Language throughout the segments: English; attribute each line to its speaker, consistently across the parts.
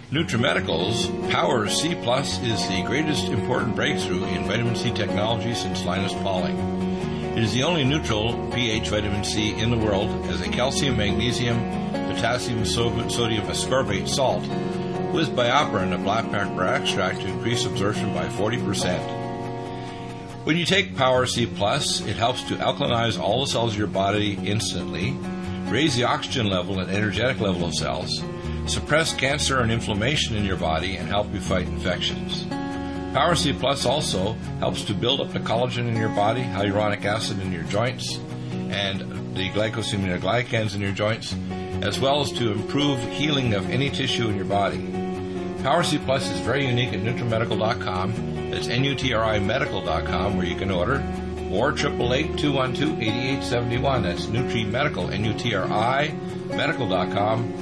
Speaker 1: NutriMedical's Power C Plus is the greatest important breakthrough in vitamin C technology since Linus Pauling. It is the only neutral pH vitamin C in the world as a calcium, magnesium, potassium, sodium ascorbate salt with BioPerine, a black pepper extract to increase absorption by 40%. When you take Power C Plus, it helps to alkalinize all the cells of your body instantly, raise the oxygen level and energetic level of cells, suppress cancer and inflammation in your body, and help you fight infections. Power C Plus also helps to build up the collagen in your body, hyaluronic acid in your joints, and the glycosaminoglycans in your joints, as well as to improve healing of any tissue in your body. Power C Plus is very unique at NutriMedical.com. That's NutriMedical.com, where you can order, or 888-212-8871. That's NutriMedical, NutriMedical.com.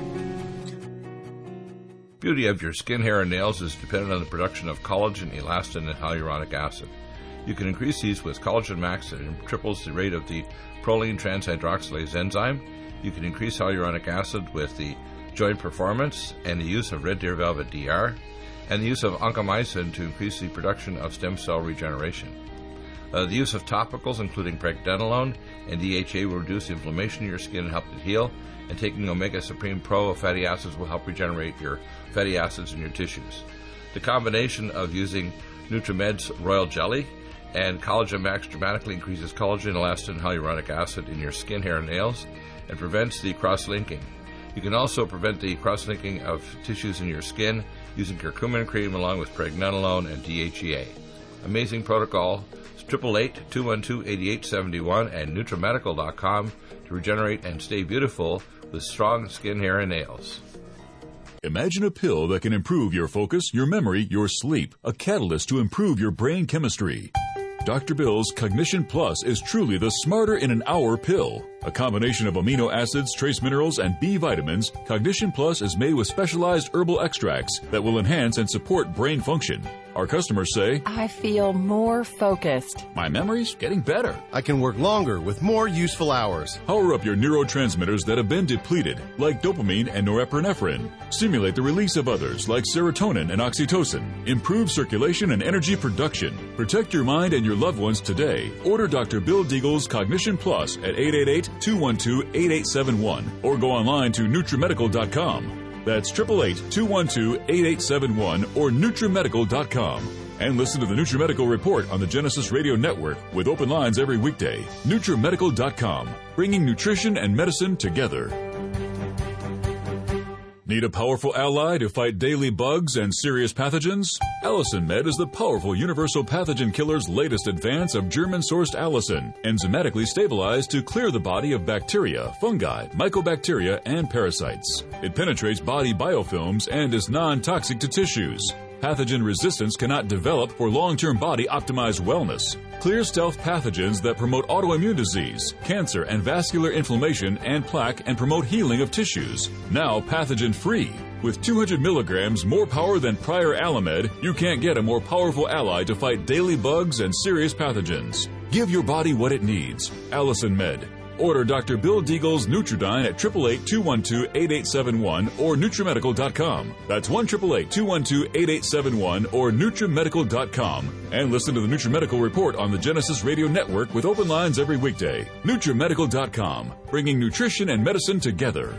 Speaker 1: Beauty of your skin, hair, and nails is dependent on the production of collagen, elastin, and hyaluronic acid. You can increase these with Collagen Max that triples the rate of the proline transhydroxylase enzyme. You can increase hyaluronic acid with the Joint Performance and the use of Red Deer Velvet DR, and the use of oncomycin to increase the production of stem cell regeneration. The use of topicals, including pregnenolone and DHA, will reduce inflammation in your skin and help it heal, and taking Omega Supreme Pro of fatty acids will help regenerate your fatty acids in your tissues. The combination of using NutriMed's Royal Jelly and Collagen Max dramatically increases collagen, elastin, and hyaluronic acid in your skin, hair, and nails, and prevents the cross-linking. You can also prevent the cross-linking of tissues in your skin using curcumin cream along with pregnenolone and DHEA. Amazing protocol. 888-212-8871 and NutriMedical.com to regenerate and stay beautiful with strong skin, hair, and nails.
Speaker 2: Imagine a pill that can improve your focus, your memory, your sleep, a catalyst to improve your brain chemistry. Dr. Bill's Cognition Plus is truly the smarter in an hour pill. A combination of amino acids, trace minerals, and B vitamins, Cognition Plus is made with specialized herbal extracts that will enhance and support brain function. Our customers say,
Speaker 3: I feel more focused.
Speaker 2: My memory's getting better.
Speaker 4: I can work longer with more useful hours.
Speaker 2: Power up your neurotransmitters that have been depleted, like dopamine and norepinephrine. Stimulate the release of others, like serotonin and oxytocin. Improve circulation and energy production. Protect your mind and your loved ones today. Order Dr. Bill Deagle's Cognition Plus at 888-212-8871 or go online to NutriMedical.com. That's 888-212-8871 or NutriMedical.com. And listen to the NutriMedical Report on the Genesis Radio Network with open lines every weekday. NutriMedical.com, bringing nutrition and medicine together. Need a powerful ally to fight daily bugs and serious pathogens? Allicin Med is the powerful universal pathogen killer's latest advance of German-sourced allicin, enzymatically stabilized to clear the body of bacteria, fungi, mycobacteria, and parasites. It penetrates body biofilms and is non-toxic to tissues. Pathogen resistance cannot develop for long-term body-optimized wellness. Clear stealth pathogens that promote autoimmune disease, cancer and vascular inflammation and plaque and promote healing of tissues. Now pathogen-free. With 200 milligrams more power than prior Alamed, you can't get a more powerful ally to fight daily bugs and serious pathogens. Give your body what it needs. Allicin Med. Order Dr. Bill Deagle's Nutridyne at 888-212-8871 or NutriMedical.com. That's 1-888-212-8871 or NutriMedical.com. And listen to the NutriMedical Report on the Genesis Radio Network with open lines every weekday. NutriMedical.com, bringing nutrition and medicine together.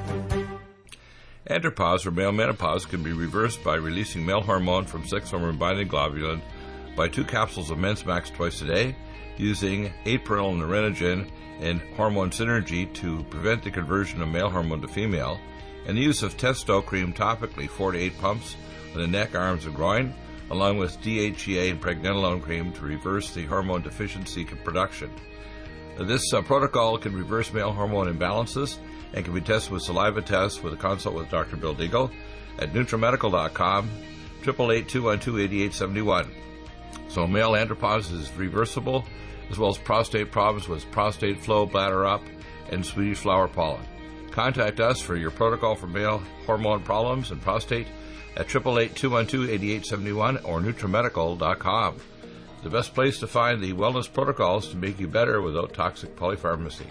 Speaker 1: Andropause or male menopause can be reversed by releasing male hormone from sex hormone-binding globulin by 2 capsules of Men's Max twice a day, using April Nerinogen and hormone synergy to prevent the conversion of male hormone to female, and the use of Testo cream topically 4 to 8 pumps on the neck, arms, and groin, along with DHEA and pregnenolone cream to reverse the hormone deficiency production. This protocol can reverse male hormone imbalances and can be tested with saliva tests with a consult with Dr. Bill Deagle at NutriMedical.com, 888-212-8871. So male andropause is reversible, as well as prostate problems with prostate flow, bladder up, and Swedish flower pollen. Contact us for your protocol for male hormone problems and prostate at 888-212-8871 or NutriMedical.com. The best place to find the wellness protocols to make you better without toxic polypharmacy.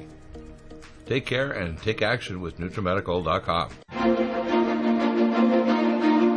Speaker 1: Take care and take action with NutriMedical.com.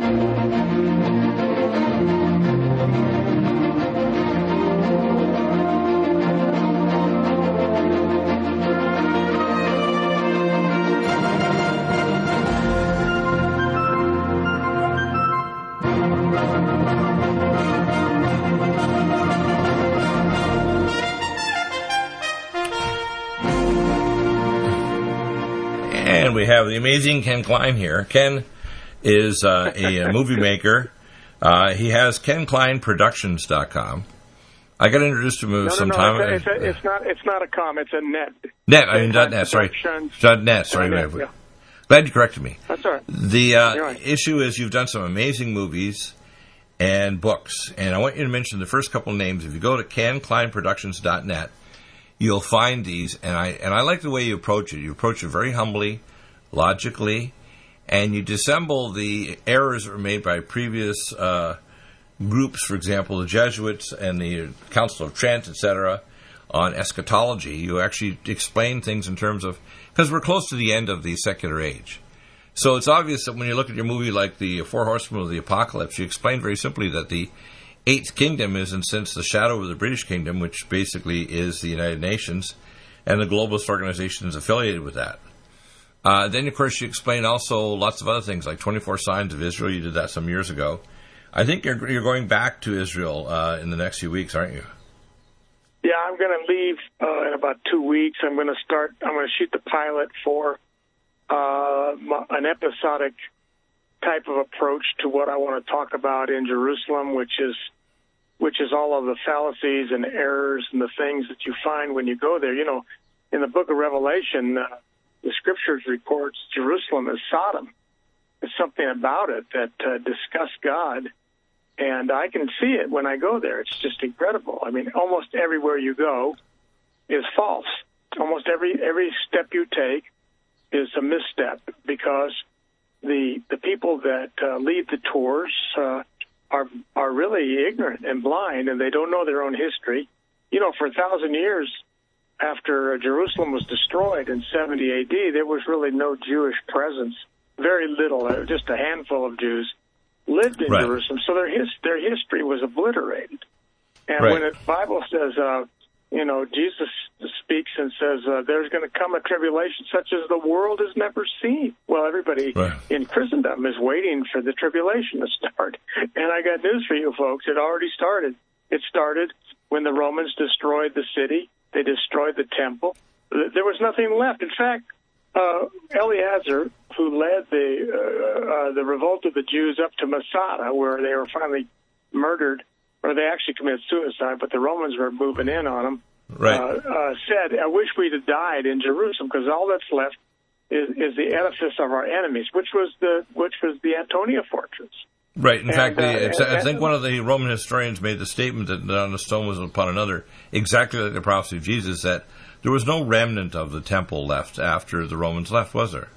Speaker 1: And we have the amazing Ken Klein here. Ken is a movie maker. He has KenKleinProductions.com. I got introduced to him sometime.
Speaker 5: It's not a com. It's a net.
Speaker 1: Net. I mean .net. Sorry. .net. Sorry.
Speaker 5: Yeah.
Speaker 1: Glad you corrected me.
Speaker 5: That's all right.
Speaker 1: The issue is you've done some amazing movies and books, and I want you to mention the first couple names. If you go to KenKleinProductions.net, you'll find these, and I like the way you approach it. You approach it very humbly, logically, and you dissemble the errors that were made by previous groups, for example, the Jesuits and the Council of Trent, etc., on eschatology. You actually explain things in terms of, because we're close to the end of the secular age. So it's obvious that when you look at your movie like the Four Horsemen of the Apocalypse, you explain very simply that the Eighth Kingdom is, in a sense, the shadow of the British Kingdom, which basically is the United Nations, and the globalist organizations affiliated with that. Then, of course, you explain also lots of other things, like 24 Signs of Israel. You did that some years ago. I think you're going back to Israel in the next few weeks, aren't you?
Speaker 5: Yeah, I'm going to leave in about 2 weeks. I'm going to shoot the pilot for an episodic type of approach to what I want to talk about in Jerusalem, which is all of the fallacies and errors and the things that you find when you go there. You know, in the book of Revelation, the scriptures reports Jerusalem as Sodom. There's something about it that disgusts God, and I can see it when I go there. It's just incredible. I mean, almost everywhere you go is false. Almost every step you take is a misstep, because the people that lead the tours are really ignorant and blind, and they don't know their own history. You know, for 1,000 years after Jerusalem was destroyed in 70 A.D., there was really no Jewish presence. Very little, just a handful of Jews lived in Jerusalem, so their history was obliterated. And when the Bible says, Jesus speaks and says, there's going to come a tribulation such as the world has never seen. Well, everybody in Christendom is waiting for the tribulation to start. And I got news for you folks. It already started. It started when the Romans destroyed the city. They destroyed the temple. There was nothing left. In fact, Eleazar, who led the revolt of the Jews up to Masada, where they were finally murdered, or they actually committed suicide, but the Romans were moving in on them, said, I wish we'd have died in Jerusalem, because all that's left is the edifice of our enemies, which was the Antonia fortress.
Speaker 1: Right. In fact, I think one of the Roman historians made the statement that on a stone was upon another, exactly like the prophecy of Jesus, that there was no remnant of the temple left after the Romans left, was there?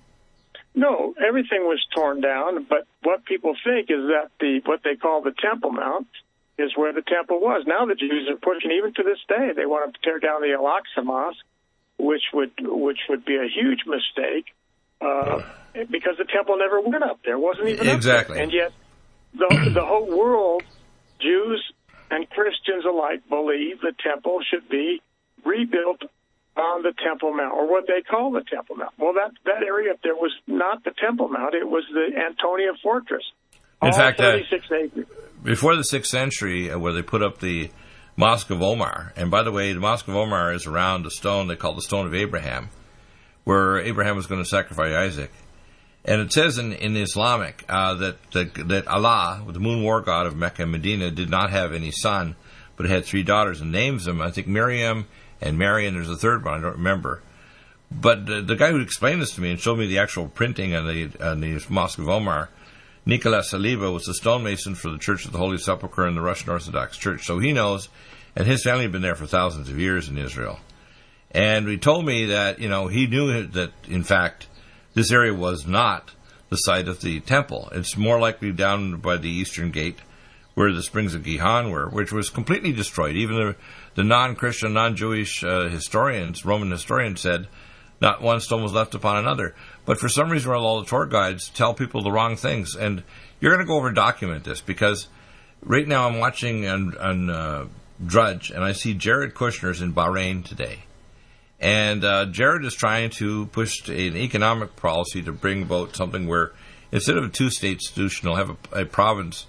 Speaker 5: No, everything was torn down, but what people think is that what they call the Temple Mount is where the temple was. Now the Jews are pushing, even to this day, they want to tear down the Al-Aqsa Mosque, which would be a huge mistake, because the temple never went up there. It wasn't even up there. And yet the whole world, Jews and Christians alike, believe the temple should be rebuilt on the Temple Mount, or what they call the Temple Mount. Well, that area up there was not the Temple Mount. It was the Antonia Fortress.
Speaker 1: In fact,
Speaker 5: 36 acres.
Speaker 1: Before the 6th century, where they put up the Mosque of Omar, and by the way, the Mosque of Omar is around a stone they call the Stone of Abraham, where Abraham was going to sacrifice Isaac. And it says in Islamic that Allah, the moon war god of Mecca and Medina, did not have any son, but had 3 daughters, and names them, I think, Miriam and Mary, and there's a third one, I don't remember. But the guy who explained this to me and showed me the actual printing on the Mosque of Omar, Nicolas Saliba, was a stonemason for the Church of the Holy Sepulchre in the Russian Orthodox Church. So he knows, and his family had been there for thousands of years in Israel. And he told me that, he knew that, in fact, this area was not the site of the temple. It's more likely down by the Eastern Gate, where the Springs of Gihon were, which was completely destroyed. Even the non-Christian, non-Jewish historians, Roman historians, said not one stone was left upon another. But for some reason, all the tour guides tell people the wrong things. And you're going to go over and document this, because right now I'm watching on Drudge, and I see Jared Kushner's in Bahrain today. And Jared is trying to push an economic policy to bring about something where, instead of a 2-state solution, they'll have a province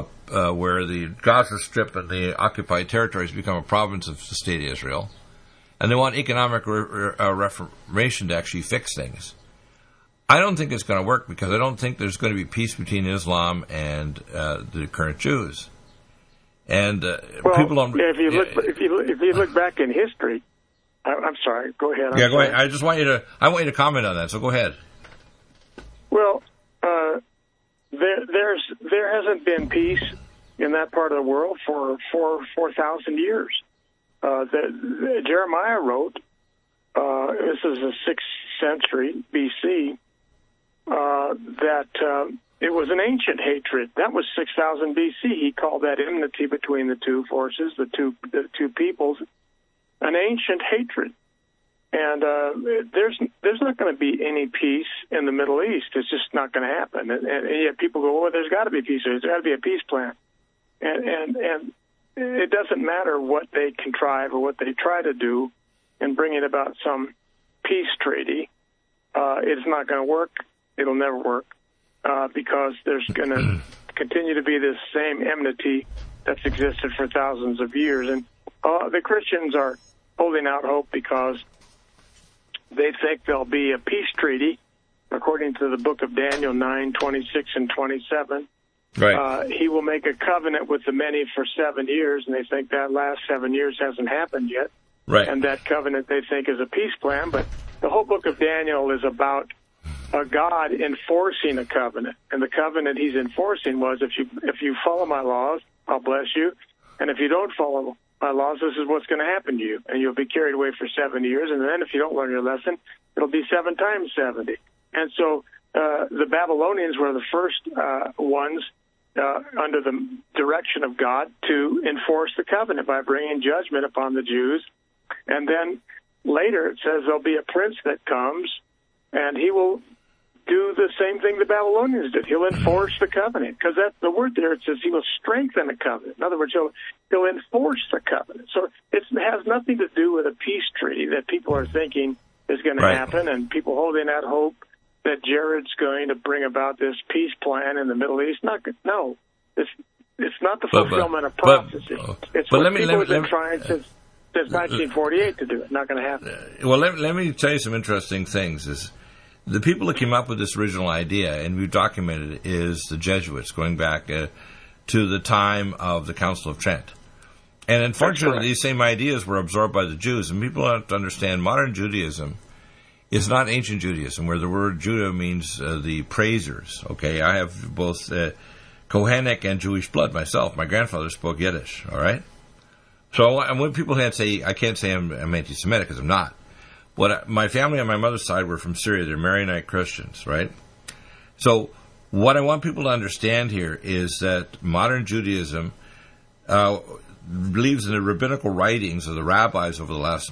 Speaker 1: where the Gaza Strip and the occupied territories become a province of the state of Israel. and they want economic reformation to actually fix things. I don't think it's going to work because I don't think there's going to be peace between Islam and the current Jews. And people don't.
Speaker 5: If you look back in history, I'm sorry. Go ahead.
Speaker 1: Go ahead. I want you to comment on that. So go ahead.
Speaker 5: Well, there hasn't been peace in that part of the world for 4,000 years. Jeremiah wrote, this is the 6th century BC, that it was an ancient hatred. That was 6,000 BC. He called that enmity between the two forces, the two peoples, an ancient hatred. And there's not going to be any peace in the Middle East. It's just not going to happen. And yet people go, well, there's got to be peace. There's got to be a peace plan. And it doesn't matter what they contrive or what they try to do in bringing about some peace treaty. It's not going to work. It'll never work because there's going to continue to be this same enmity that's existed for thousands of years. And the Christians are holding out hope because they think there'll be a peace treaty, according to the book of Daniel 9:26 and 27.
Speaker 1: Right.
Speaker 5: He will make a covenant with the many for 7 years, and they think that last 7 years hasn't happened yet.
Speaker 1: Right.
Speaker 5: And that covenant they think is a peace plan. But the whole book of Daniel is about God enforcing a covenant. And the covenant he's enforcing was, if you follow my laws, I'll bless you. And if you don't follow my laws, this is what's going to happen to you. And you'll be carried away for 7 years. And then if you don't learn your lesson, it'll be 7 times 70. And so the Babylonians were the first ones under the direction of God to enforce the covenant by bringing judgment upon the Jews. And then later it says there'll be a prince that comes, and he will do the same thing the Babylonians did. He'll enforce the covenant, because that's the word there. It says he will strengthen the covenant. In other words, he'll enforce the covenant. So it has nothing to do with a peace treaty that people are thinking is going to happen, and people holding out hope that Jared's going to bring about this peace plan in the Middle East. No, it's not the fulfillment of prophecy. It's what people have been trying since 1948 to do it. Not going to happen.
Speaker 1: Well, let me tell you some interesting things. Is the people that came up with this original idea, and we've documented it, is the Jesuits, going back to the time of the Council of Trent. And unfortunately, these same ideas were absorbed by the Jews. And people have to understand modern Judaism is not ancient Judaism, where the word Judah means the praisers. Okay, I have both Kohanic and Jewish blood myself. My grandfather spoke Yiddish, all right? So when people say, I can't say I'm anti-Semitic, because I'm not. My family on my mother's side were from Syria. They're Maronite Christians, right? So what I want people to understand here is that modern Judaism believes in the rabbinical writings of the rabbis over the last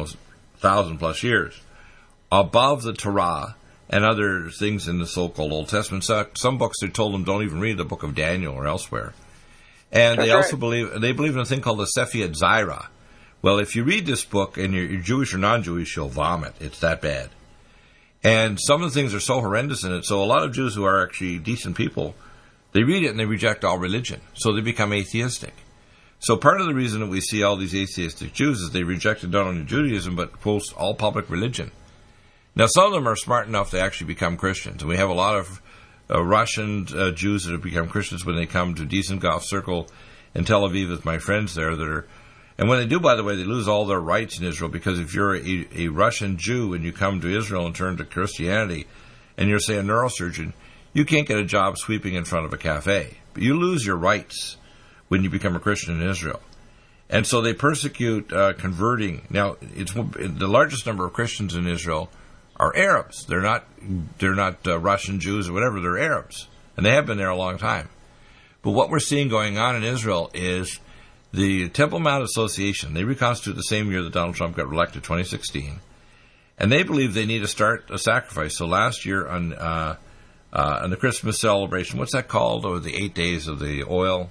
Speaker 1: 1,000+ years, above the Torah and other things in the so-called Old Testament. So some books they told them don't even read the book of Daniel or elsewhere. And they also believe in a thing called the Sefer Yetzirah. Well, if you read this book and you're Jewish or non-Jewish, you'll vomit. It's that bad. And some of the things are so horrendous in it. So a lot of Jews who are actually decent people, they read it and they reject all religion. So they become atheistic. So part of the reason that we see all these atheistic Jews is they rejected not only Judaism, but post all public religion. Now, some of them are smart enough to actually become Christians. And we have a lot of Russian Jews that have become Christians when they come to Dizengoff Circle in Tel Aviv with my friends there that are. And when they do, by the way, they lose all their rights in Israel, because if you're a Russian Jew and you come to Israel and turn to Christianity and you're, say, a neurosurgeon, you can't get a job sweeping in front of a cafe. But you lose your rights when you become a Christian in Israel. And so they persecute converting. Now, it's the largest number of Christians in Israel are Arabs. They're not Russian Jews or whatever. They're Arabs. And they have been there a long time. But what we're seeing going on in Israel is the Temple Mount Association. They reconstituted the same year that Donald Trump got elected, 2016. And they believe they need to start a sacrifice. So last year on the Christmas celebration, what's that called? Or the 8 days of the oil?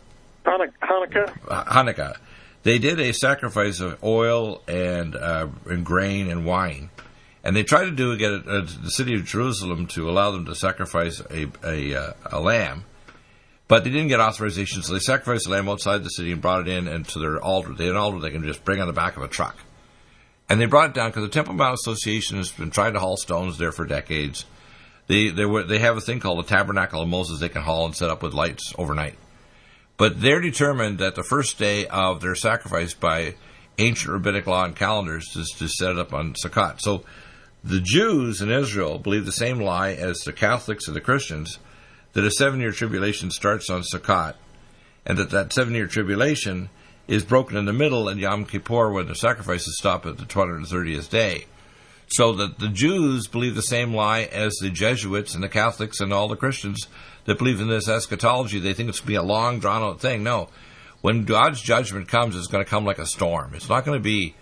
Speaker 1: Hanukkah. They did a sacrifice of oil and grain and wine. And they tried to get the city of Jerusalem to allow them to sacrifice a lamb, but they didn't get authorization, so they sacrificed the lamb outside the city and brought it in and to their altar. They had an altar they can just bring on the back of a truck. And they brought it down because the Temple Mount Association has been trying to haul stones there for decades. They have a thing called the Tabernacle of Moses they can haul and set up with lights overnight. But they're determined that the first day of their sacrifice by ancient rabbinic law and calendars is to set it up on Sukkot. So the Jews in Israel believe the same lie as the Catholics and the Christians, that a 7-year tribulation starts on Sukkot, and that 7-year tribulation is broken in the middle in Yom Kippur when the sacrifices stop at the 230th day. So that the Jews believe the same lie as the Jesuits and the Catholics and all the Christians that believe in this eschatology. They think it's going to be a long, drawn-out thing. No. When God's judgment comes, it's going to come like a storm. It's not going to be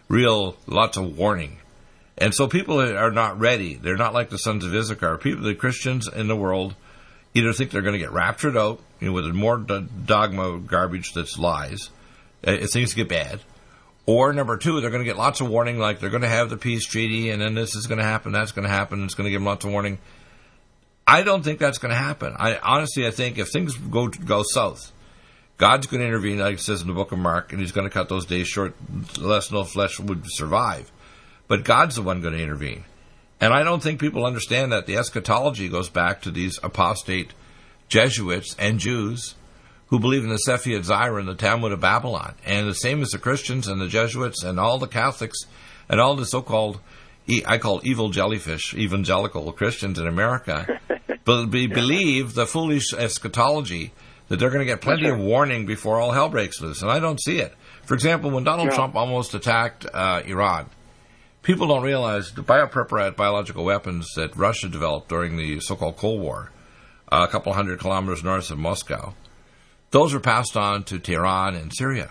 Speaker 1: lots of warning. And so people are not ready. They're not like the sons of Issachar. The Christians in the world either think they're going to get raptured out, with more dogma garbage that's lies, if things get bad, or number two, they're going to get lots of warning, like they're going to have the peace treaty, and then this is going to happen, that's going to happen, it's going to give them lots of warning. I don't think that's going to happen. I think if things go south, God's going to intervene, like it says in the book of Mark, and he's going to cut those days short, lest no flesh would survive. But God's the one going to intervene. And I don't think people understand that the eschatology goes back to these apostate Jesuits and Jews who believe in the Sephirot Zaira and the Talmud of Babylon. And the same as the Christians and the Jesuits and all the Catholics and all the so-called, I call evil jellyfish, evangelical Christians in America, believe the foolish eschatology that they're going to get plenty of warning before all hell breaks loose. And I don't see it. For example, when Donald Trump almost attacked Iran, people don't realize the bioprepared biological weapons that Russia developed during the so-called Cold War, a couple hundred kilometers north of Moscow, those were passed on to Tehran and Syria.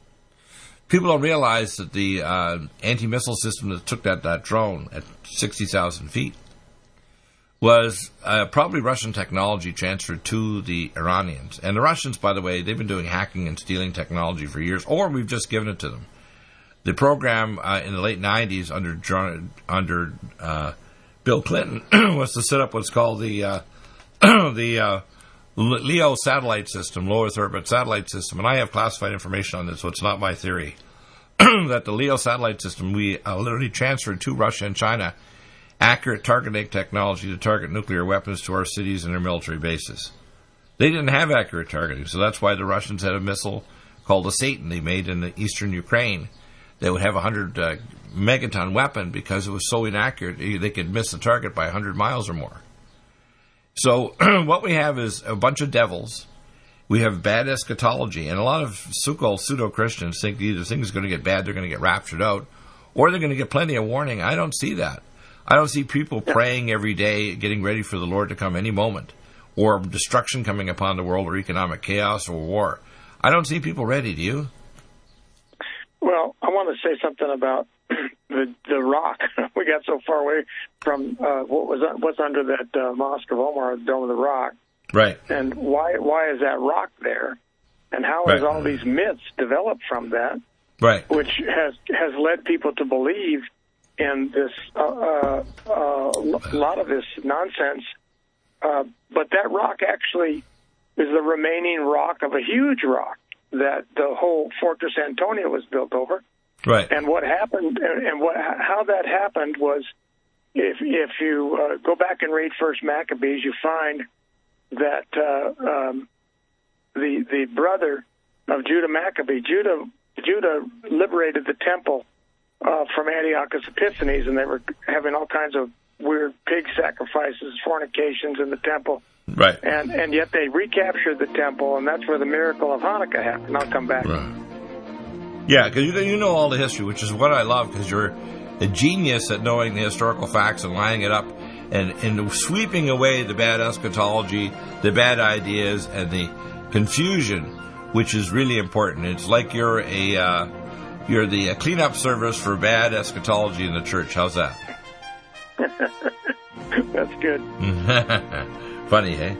Speaker 1: People don't realize that the anti-missile system that took that drone at 60,000 feet was probably Russian technology transferred to the Iranians. And the Russians, by the way, they've been doing hacking and stealing technology for years, or we've just given it to them. The program in the late 90s under Bill Clinton was to set up what's called the LEO satellite system, low Earth orbit satellite system. And I have classified information on this, so it's not my theory. That the LEO satellite system, we literally transferred to Russia and China accurate targeting technology to target nuclear weapons to our cities and their military bases. They didn't have accurate targeting, so that's why the Russians had a missile called the Satan they made in the eastern Ukraine. They would have a 100 megaton weapon because it was so inaccurate they could miss the target by 100 miles or more. So what we have is a bunch of devils. We have bad eschatology, and a lot of so-called pseudo-Christians think either things are going to get bad, they're going to get raptured out, or they're going to get plenty of warning. I don't see that. I don't see people praying every day, getting ready for the Lord to come any moment, or destruction coming upon the world, or economic chaos, or war. I don't see people ready, do you?
Speaker 5: Well, I want to say something about the rock. We got so far away from what's under that Mosque of Omar, the Dome of the Rock.
Speaker 1: Right.
Speaker 5: And why is that rock there? And how has all these myths developed from that?
Speaker 1: Right.
Speaker 5: Which has led people to believe in this lot of this nonsense. But that rock actually is the remaining rock of a huge rock that the whole Fortress Antonia was built over.
Speaker 1: Right.
Speaker 5: And what happened, and how that happened was, if you go back and read First Maccabees, you find that the brother of Judah Maccabee, Judah liberated the temple from Antiochus Epiphanes, and they were having all kinds of weird pig sacrifices, fornications in the temple.
Speaker 1: Right.
Speaker 5: And yet they recaptured the temple, and that's where the miracle of Hanukkah happened. I'll come back.
Speaker 1: Right. Yeah, because you know all the history, which is what I love, because you're a genius at knowing the historical facts and lining it up and sweeping away the bad eschatology, the bad ideas, and the confusion, which is really important. It's like you're the cleanup service for bad eschatology in the church. How's that?
Speaker 5: That's good.
Speaker 1: Funny, eh?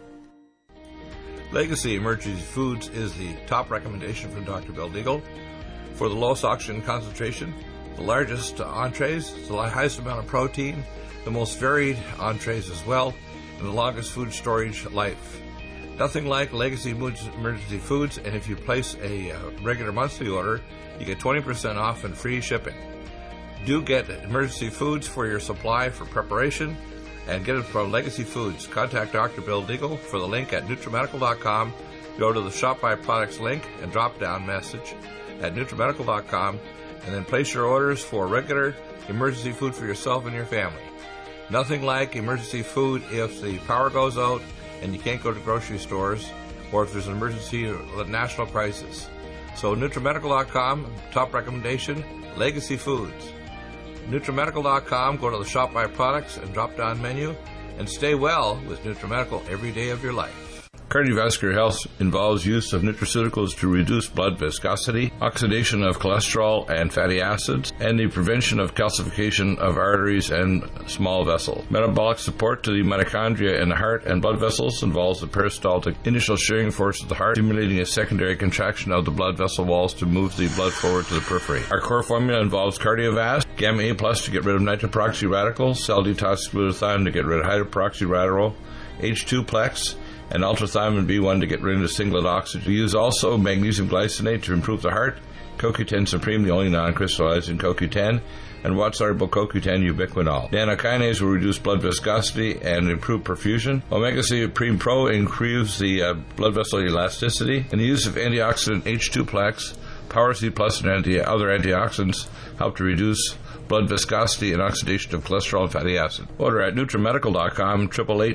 Speaker 1: Legacy Emergency Foods is the top recommendation from Dr. Bill Deagle for the lowest oxygen concentration, the largest entrees, the highest amount of protein, the most varied entrees as well, and the longest food storage life. Nothing like Legacy Emergency Foods, and if you place a regular monthly order, you get 20% off and free shipping. Do get emergency foods for your supply for preparation, and get it from Legacy Foods. Contact Dr. Bill Deagle for the link at NutriMedical.com. Go to the Shop by Products link and drop down message at NutriMedical.com, and then place your orders for regular emergency food for yourself and your family. Nothing like emergency food if the power goes out and you can't go to grocery stores, or if there's an emergency or a national crisis. So NutriMedical.com, top recommendation, Legacy Foods. NutriMedical.com, go to the Shop by Products and drop down menu, and stay well with NutriMedical every day of your life. Cardiovascular health involves use of nutraceuticals to reduce blood viscosity, oxidation of cholesterol and fatty acids, and the prevention of calcification of arteries and small vessels. Metabolic support to the mitochondria in the heart and blood vessels involves the peristaltic initial shearing force of the heart, stimulating a secondary contraction of the blood vessel walls to move the blood forward to the periphery. Our core formula involves Cardiovasc, Gamma A Plus to get rid of nitroproxy radicals, Cell Detox Glutathione to get rid of hydroperoxy radical, H2-Plex, and ultrathymine B1 to get rid of singlet oxygen. We use also magnesium glycinate to improve the heart, CoQ10 Supreme, the only non-crystallizing CoQ10, and water-soluble CoQ10 ubiquinol. Nanokinase will reduce blood viscosity and improve perfusion. Omega-3 Supreme Pro improves the blood vessel elasticity, and the use of antioxidant H2-Plex, Power C Plus, and other antioxidants help to reduce blood viscosity and oxidation of cholesterol and fatty acid. Order at NutriMedical.com,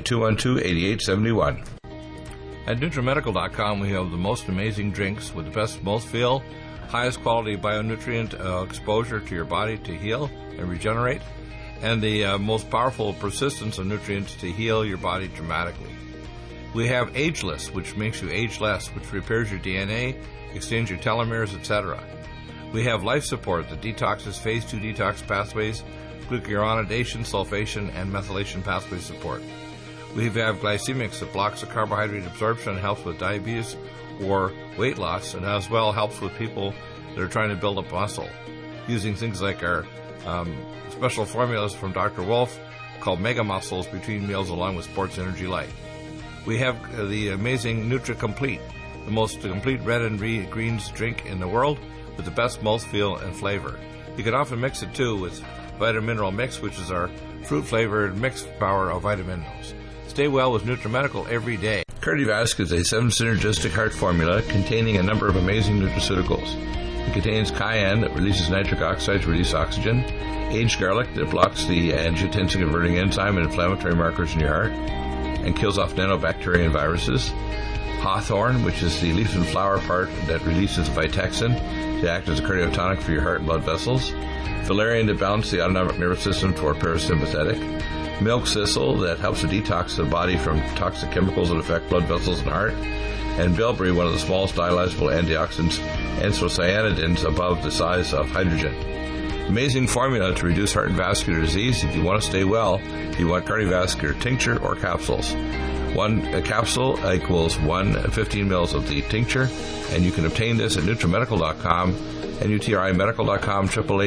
Speaker 1: 888-212-8871. At NutriMedical.com, we have the most amazing drinks with the best mouthfeel, highest quality bionutrient exposure to your body to heal and regenerate, and the most powerful persistence of nutrients to heal your body dramatically. We have Ageless, which makes you age less, which repairs your DNA, extends your telomeres, etc. We have Life Support that detoxes phase 2 detox pathways, glucuronidation, sulfation, and methylation pathway support. We have Glycemics that blocks the carbohydrate absorption and helps with diabetes or weight loss, and as well helps with people that are trying to build up muscle, using things like our special formulas from Dr. Wolf called Mega Muscles between meals along with Sports Energy Light. We have the amazing NutriComplete, the most complete red and greens drink in the world with the best mouthfeel and flavor. You can often mix it too with Vitamin Mineral Mix, which is our fruit-flavored mixed power of vitamin minerals. Stay well with NutriMedical every day. Cardiovasc is a 7-synergistic heart formula containing a number of amazing nutraceuticals. It contains cayenne that releases nitric oxide to release oxygen, aged garlic that blocks the angiotensin-converting enzyme and inflammatory markers in your heart and kills off nanobacteria and viruses, hawthorn, which is the leaf and flower part that releases Vitexin to act as a cardiotonic for your heart and blood vessels, valerian to balance the autonomic nervous system for parasympathetic, milk thistle that helps to detox the body from toxic chemicals that affect blood vessels and heart, and bilberry, one of the smallest dialyzable antioxidants, anthocyanidins above the size of hydrogen. Amazing formula to reduce heart and vascular disease. If you want to stay well, you want cardiovascular tincture or capsules. One capsule equals 15 mils of the tincture, and you can obtain this at NutriMedical.com and NutriMedical.com,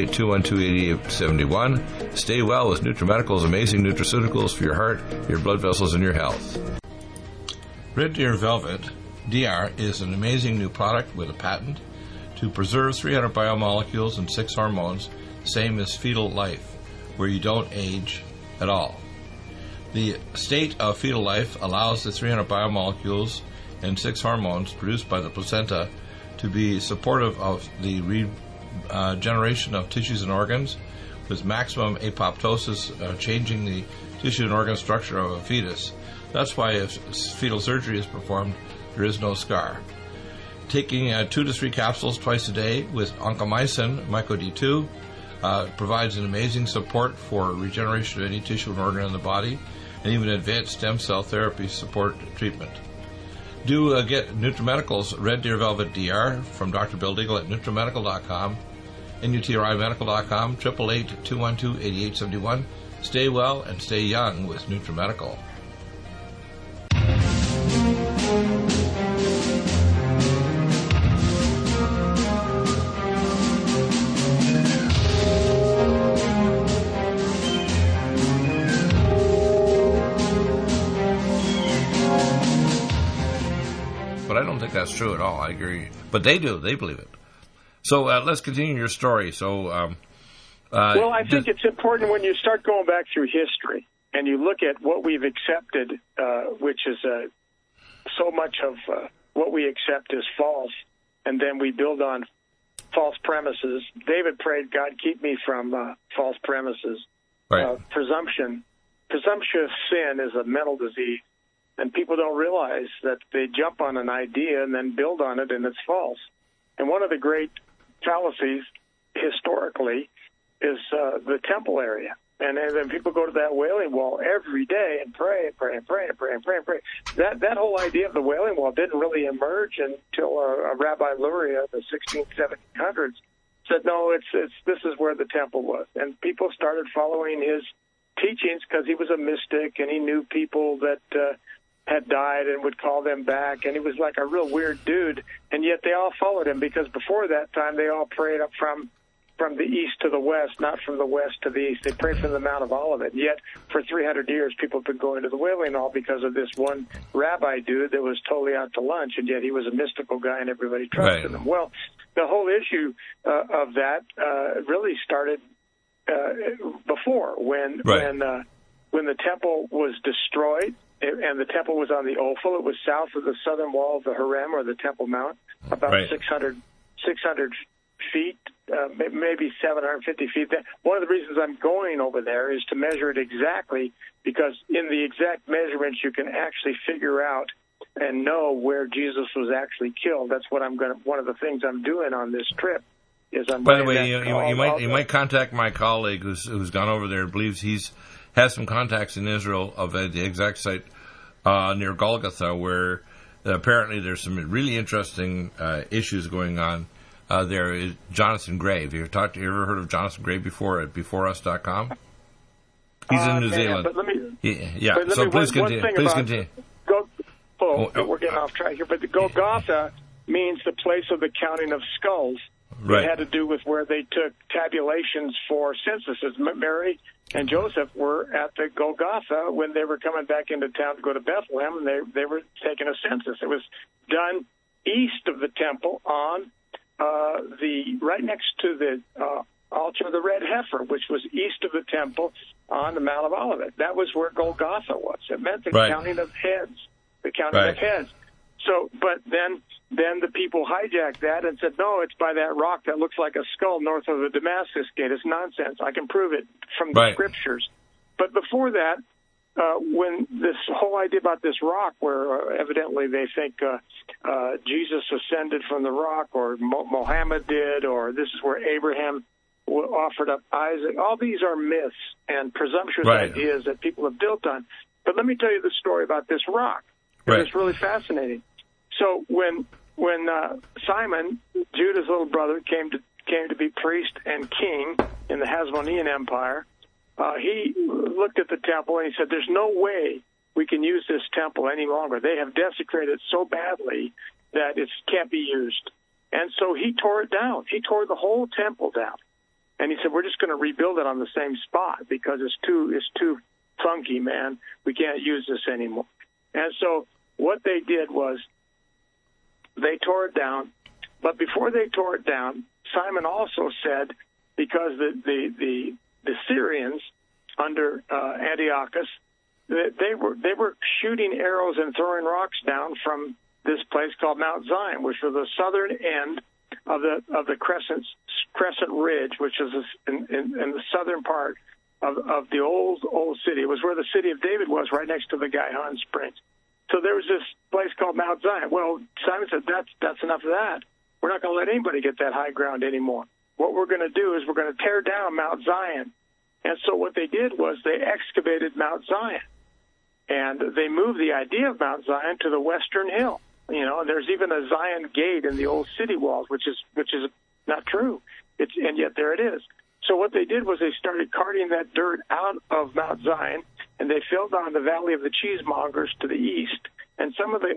Speaker 1: 888-212-8871. Stay well with NutriMedical's amazing nutraceuticals for your heart, your blood vessels, and your health. Red Deer Velvet DR is an amazing new product with a patent to preserve 300 biomolecules and 6 hormones, same as fetal life, where you don't age at all. The state of fetal life allows the 300 biomolecules and 6 hormones produced by the placenta to be supportive of the regeneration of tissues and organs, with maximum apoptosis, changing the tissue and organ structure of a fetus. That's why if fetal surgery is performed, there is no scar. Taking 2 to 3 capsules twice a day with oncomycin, MycoD2, provides an amazing support for regeneration of any tissue and organ in the body, and even advanced stem cell therapy support treatment. Do get NutriMedical's Red Deer Velvet DR from Dr. Bill Deagle at NutriMedical.com and NutriMedical.com, 888-212-8871. Stay well and stay young with NutriMedical. But I don't think that's true at all. I agree. But they do. They believe it. So let's continue your story. So
Speaker 5: Well, I think it's important when you start going back through history and you look at what we've accepted, which is so much of what we accept is false, and then we build on false premises. David prayed, God, keep me from false premises.
Speaker 1: Right.
Speaker 5: Presumptuous sin is a mental disease, and people don't realize that they jump on an idea and then build on it, and it's false. And one of the great fallacies historically is the temple area. And then people go to that Wailing Wall every day and pray and pray and pray and pray and pray and pray. That whole idea of the Wailing Wall didn't really emerge until a Rabbi Luria in the 1600s, 1700s said, no, this is where the temple was. And people started following his teachings because he was a mystic and he knew people that had died and would call them back. And he was like a real weird dude. And yet they all followed him because before that time they all prayed up from the east to the west, not from the west to the east. They prayed from the Mount of Olivet. Yet for 300 years, people have been going to the Wailing Wall because of this one rabbi dude that was totally out to lunch, and yet he was a mystical guy and everybody trusted him. Well, the whole issue of that really started before when the temple was destroyed, and the temple was on the Ophel. It was south of the southern wall of the Harem, or the Temple Mount, about 600 feet, maybe 750 feet. One of the reasons I'm going over there is to measure it exactly, because in the exact measurements you can actually figure out and know where Jesus was actually killed. That's what one of the things I'm doing on this trip is I'm.
Speaker 1: By the way, you might contact my colleague who's gone over there. Believes has some contacts in Israel of the exact site near Golgotha, where apparently there's some really interesting issues going on. There is Jonathan Gray. Have you ever heard of Jonathan Gray before at beforeus.com? He's in New Zealand.
Speaker 5: But let me,
Speaker 1: so please continue.
Speaker 5: We're getting off track here. But the Golgotha means the place of the counting of skulls.
Speaker 1: Right.
Speaker 5: It had to do with where they took tabulations for censuses. Mary and Joseph were at the Golgotha when they were coming back into town to go to Bethlehem, and they were taking a census. It was done east of the temple on right next to the altar of the red heifer, which was east of the temple on the Mount of Olivet. That was where Golgotha was. It meant the counting of heads, the counting of heads. So, but then the people hijacked that and said, no, it's by that rock that looks like a skull north of the Damascus Gate. It's nonsense. I can prove it from the scriptures. But before that, when this whole idea about this rock, where evidently they think Jesus ascended from the rock, or Mohammed did, or this is where Abraham offered up Isaac, all these are myths and presumptuous ideas that people have built on. But let me tell you the story about this rock. It's really fascinating. So when Simon, Judah's little brother, came to be priest and king in the Hasmonean Empire, he looked at the temple and he said, there's no way we can use this temple any longer. They have desecrated it so badly that it can't be used. And so he tore it down. He tore the whole temple down. And he said, we're just going to rebuild it on the same spot because it's too funky, man. We can't use this anymore. And so what they did was they tore it down. But before they tore it down, Simon also said, because the Syrians under Antiochus, they were shooting arrows and throwing rocks down from this place called Mount Zion, which was the southern end of the Crescent Ridge, which is in the southern part of the old city. It was where the city of David was, right next to the Gihon Springs. So there was this place called Mount Zion. Well, Simon said, that's enough of that. We're not going to let anybody get that high ground anymore. What we're going to do is we're going to tear down Mount Zion. And so what they did was they excavated Mount Zion. And they moved the idea of Mount Zion to the western hill. You know, and there's even a Zion gate in the old city walls, which is not true. And yet there it is. So what they did was they started carting that dirt out of Mount Zion, and they filled on the Valley of the Cheesemongers to the east. And some of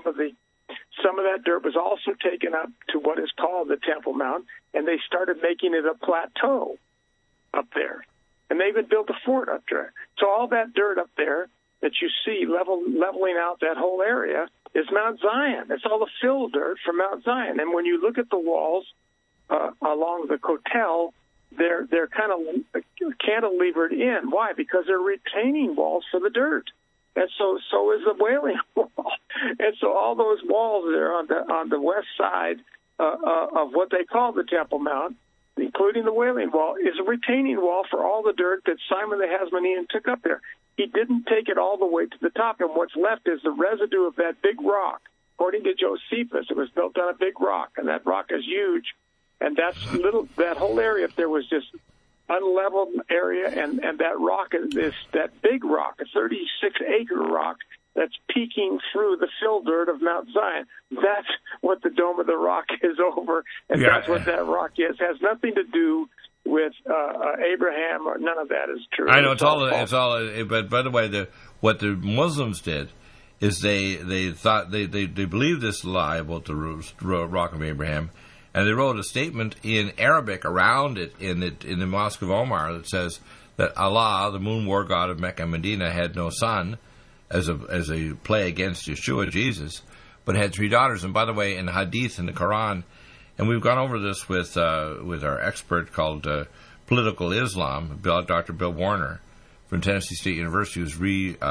Speaker 5: that dirt was also taken up to what is called the Temple Mount, and they started making it a plateau up there. And they even built a fort up there. So all that dirt up there that you see leveling out that whole area is Mount Zion. It's all the fill dirt from Mount Zion. And when you look at the walls along the Kotel they're kind of cantilevered in. Why? Because they're retaining walls for the dirt. And so is the Wailing Wall. And so all those walls there on the west side of what they call the Temple Mount, including the Wailing Wall, is a retaining wall for all the dirt that Simon the Hasmonean took up there. He didn't take it all the way to the top, and what's left is the residue of that big rock. According to Josephus, it was built on a big rock, and that rock is huge. And that whole area up there was just unleveled area, and that rock is that big rock, a 36-acre rock that's peeking through the fill dirt of Mount Zion. That's what the Dome of the Rock is over, and that's what that rock is. It has nothing to do with Abraham, or none of that is true.
Speaker 1: I know it's all. But by the way, what the Muslims did is they thought they believed this lie about the Rock of Abraham. And they wrote a statement in Arabic around it in the Mosque of Omar that says that Allah, the moon war god of Mecca and Medina, had no son as a play against Yeshua, Jesus, but had 3 daughters. And by the way, in Hadith in the Quran, and we've gone over this with our expert called Political Islam, Dr. Bill Warner from Tennessee State University, who's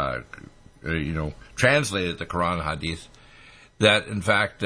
Speaker 1: translated the Quran and Hadith, that in fact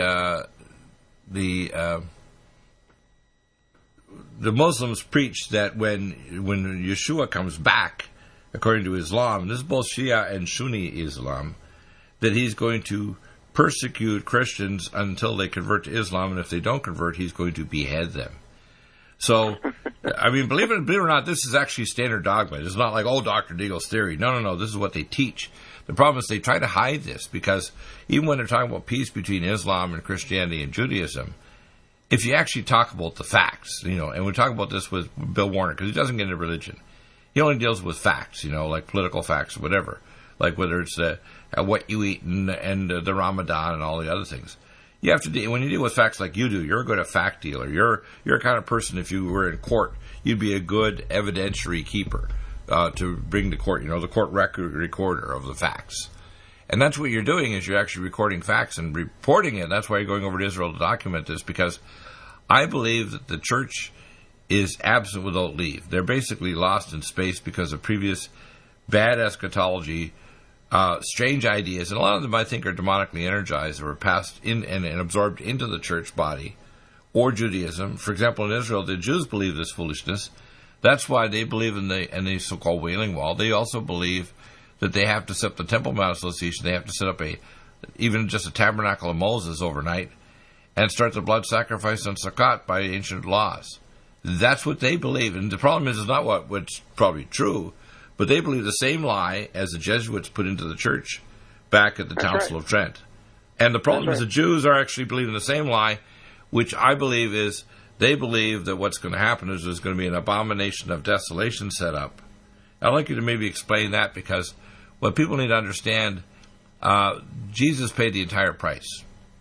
Speaker 1: the Muslims preach that when Yeshua comes back, according to Islam, this is both Shia and Sunni Islam, that he's going to persecute Christians until they convert to Islam, and if they don't convert, he's going to behead them. So, I mean, believe it or not, this is actually standard dogma. It's not like, Dr. Deagle's theory. No, this is what they teach. The problem is they try to hide this, because even when they're talking about peace between Islam and Christianity and Judaism, if you actually talk about the facts, and we talk about this with Bill Warner, because he doesn't get into religion. He only deals with facts, like political facts or whatever, like whether it's what you eat and the Ramadan and all the other things. You have to when you deal with facts like you do, you're a good fact dealer. You're a kind of person, if you were in court, you'd be a good evidentiary keeper to bring to court, the court recorder of the facts. And that's what you're doing, is you're actually recording facts and reporting it. That's why you're going over to Israel to document this, because I believe that the church is absent without leave. They're basically lost in space because of previous bad eschatology, strange ideas, and a lot of them I think are demonically energized or passed in and absorbed into the church body or Judaism. For example, in Israel, the Jews believe this foolishness. That's why they believe in the so-called Wailing Wall. They also believe that they have to set up the Temple Mount Association. They have to set up even just a tabernacle of Moses overnight and start the blood sacrifice on Sukkot by ancient laws. That's what they believe. And the problem is not what's probably true, but they believe the same lie as the Jesuits put into the church back at the Council of Trent. And the problem is the Jews are actually believing the same lie, which I believe is they believe that what's going to happen is there's going to be an abomination of desolation set up. I'd like you to maybe explain that, because what people need to understand, Jesus paid the entire price.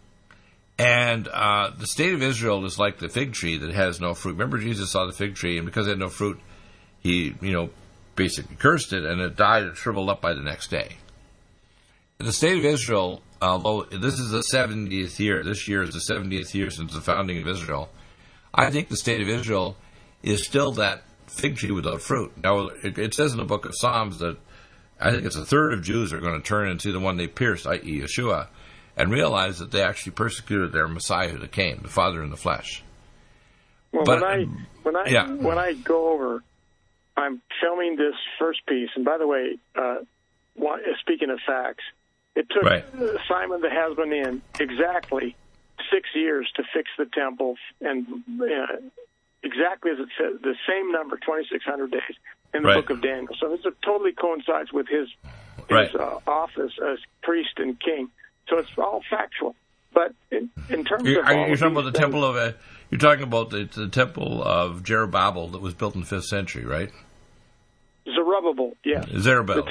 Speaker 1: And the state of Israel is like the fig tree that has no fruit. Remember, Jesus saw the fig tree, and because it had no fruit, he, basically cursed it, and it died and shriveled up by the next day. The state of Israel, although this is the 70th year, this year is the 70th year since the founding of Israel, I think the state of Israel is still that fig tree without fruit. Now, it says in the book of Psalms that I think it's a third of Jews are going to turn and see the one they pierced, i.e. Yeshua, and realize that they actually persecuted their Messiah that came, the Father in the flesh.
Speaker 5: Well, but, when I go over, I'm filming this first piece, and by the way, speaking of facts, it took Simon the Hasmonean exactly 6 years to fix the temple, and exactly as it says, the same number, 2,600 days, in the book of Daniel. So this totally coincides with his office as priest and king. So it's all factual. But in terms of
Speaker 1: you're talking about the temple of you're talking about the temple of Zerubbabel that was built in the 5th century, right?
Speaker 5: Zerubbabel, yes.
Speaker 1: Zerubbabel.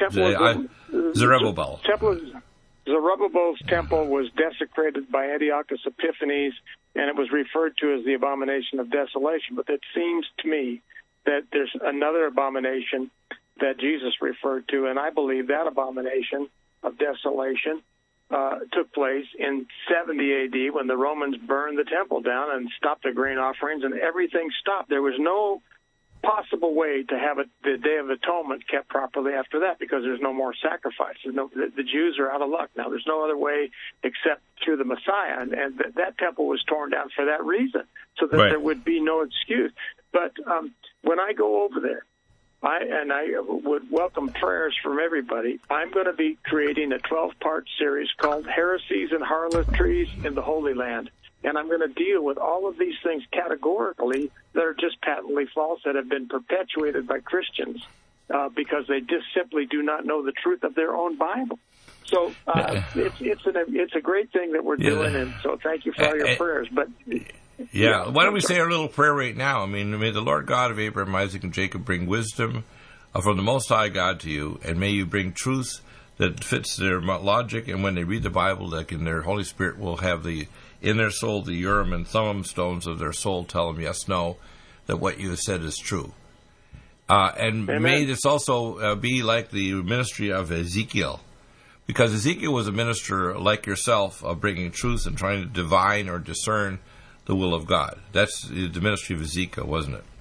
Speaker 5: Zerubbabel's temple was desecrated by Antiochus Epiphanes, and it was referred to as the abomination of desolation. But it seems to me that there's another abomination that Jesus referred to, and I believe that abomination of desolation took place in 70 A.D. when the Romans burned the temple down and stopped the grain offerings, and everything stopped. There was no possible way to have the Day of Atonement kept properly after that, because there's no more sacrifices. The Jews are out of luck now. There's no other way except through the Messiah, and that temple was torn down for that reason, so that there would be no excuse. But when I go over there, I would welcome prayers from everybody. I'm going to be creating a 12-part series called Heresies and Harlotries in the Holy Land. And I'm going to deal with all of these things categorically that are just patently false, that have been perpetuated by Christians because they just simply do not know the truth of their own Bible. So it's a great thing that we're doing, and so thank you for all your prayers. But
Speaker 1: why don't we say our little prayer right now? I mean, may the Lord God of Abraham, Isaac, and Jacob bring wisdom from the Most High God to you, and may you bring truth that fits their logic, and when they read the Bible, that in their Holy Spirit will have in their soul the Urim and Thummim stones of their soul tell them yes, no, that what you have said is true. And Amen. May this also be like the ministry of Ezekiel, because Ezekiel was a minister like yourself of bringing truth and trying to divine or discern the will of God. That's the ministry of Ezekiel, wasn't it?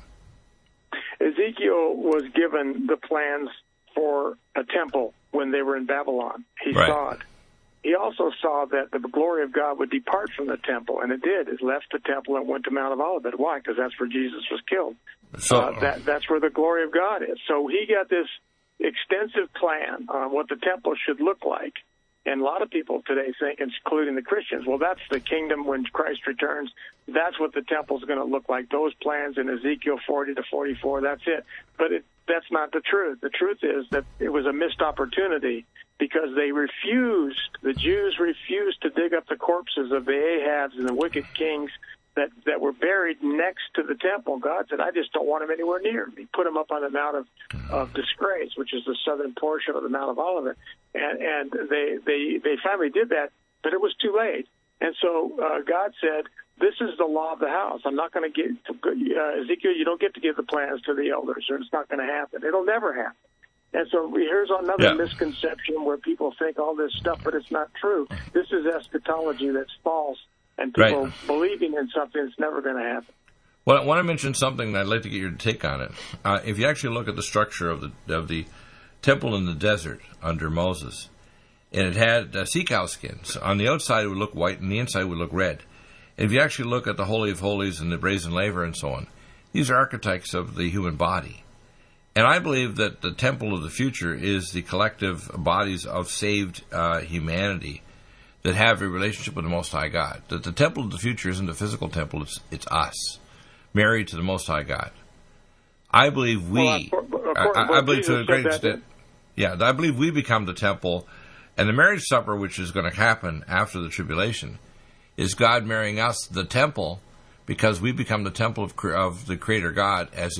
Speaker 5: Ezekiel was given the plans for a temple when they were in Babylon. He saw it. He also saw that the glory of God would depart from the temple, and it did. It left the temple and went to Mount of Olivet. Why? Because that's where Jesus was killed. So that's where the glory of God is. So he got this extensive plan on what the temple should look like. And a lot of people today think, including the Christians, well, that's the kingdom when Christ returns. That's what the temple's going to look like. Those plans in Ezekiel 40 to 44, that's it. But that's not the truth. The truth is that it was a missed opportunity because the Jews refused to dig up the corpses of the Ahabs and the wicked kings that were buried next to the temple. God said, I just don't want them anywhere near me. He put them up on the Mount of Disgrace, which is the southern portion of the Mount of Olivet. And they finally did that, but it was too late. And so God said, this is the law of the house. I'm not going to give Ezekiel, you don't get to give the plans to the elders, or it's not going to happen. It'll never happen. And so here's another misconception where people think all this stuff, but it's not true. This is eschatology that's false, and people believing in something that's never going to happen.
Speaker 1: Well, I want to mention something, and I'd like to get your take on it. If you actually look at the structure of the temple in the desert under Moses, and it had sea cow skins. On the outside, it would look white, and the inside would look red. And if you actually look at the Holy of Holies and the brazen laver and so on, these are archetypes of the human body. And I believe that the temple of the future is the collective bodies of saved humanity that have a relationship with the Most High God. That the temple of the future isn't a physical temple, it's us, married to the Most High God. I believe I believe to a great extent, I believe we become the temple, and the marriage supper, which is going to happen after the tribulation, is God marrying us, the temple, because we become the temple of the Creator God as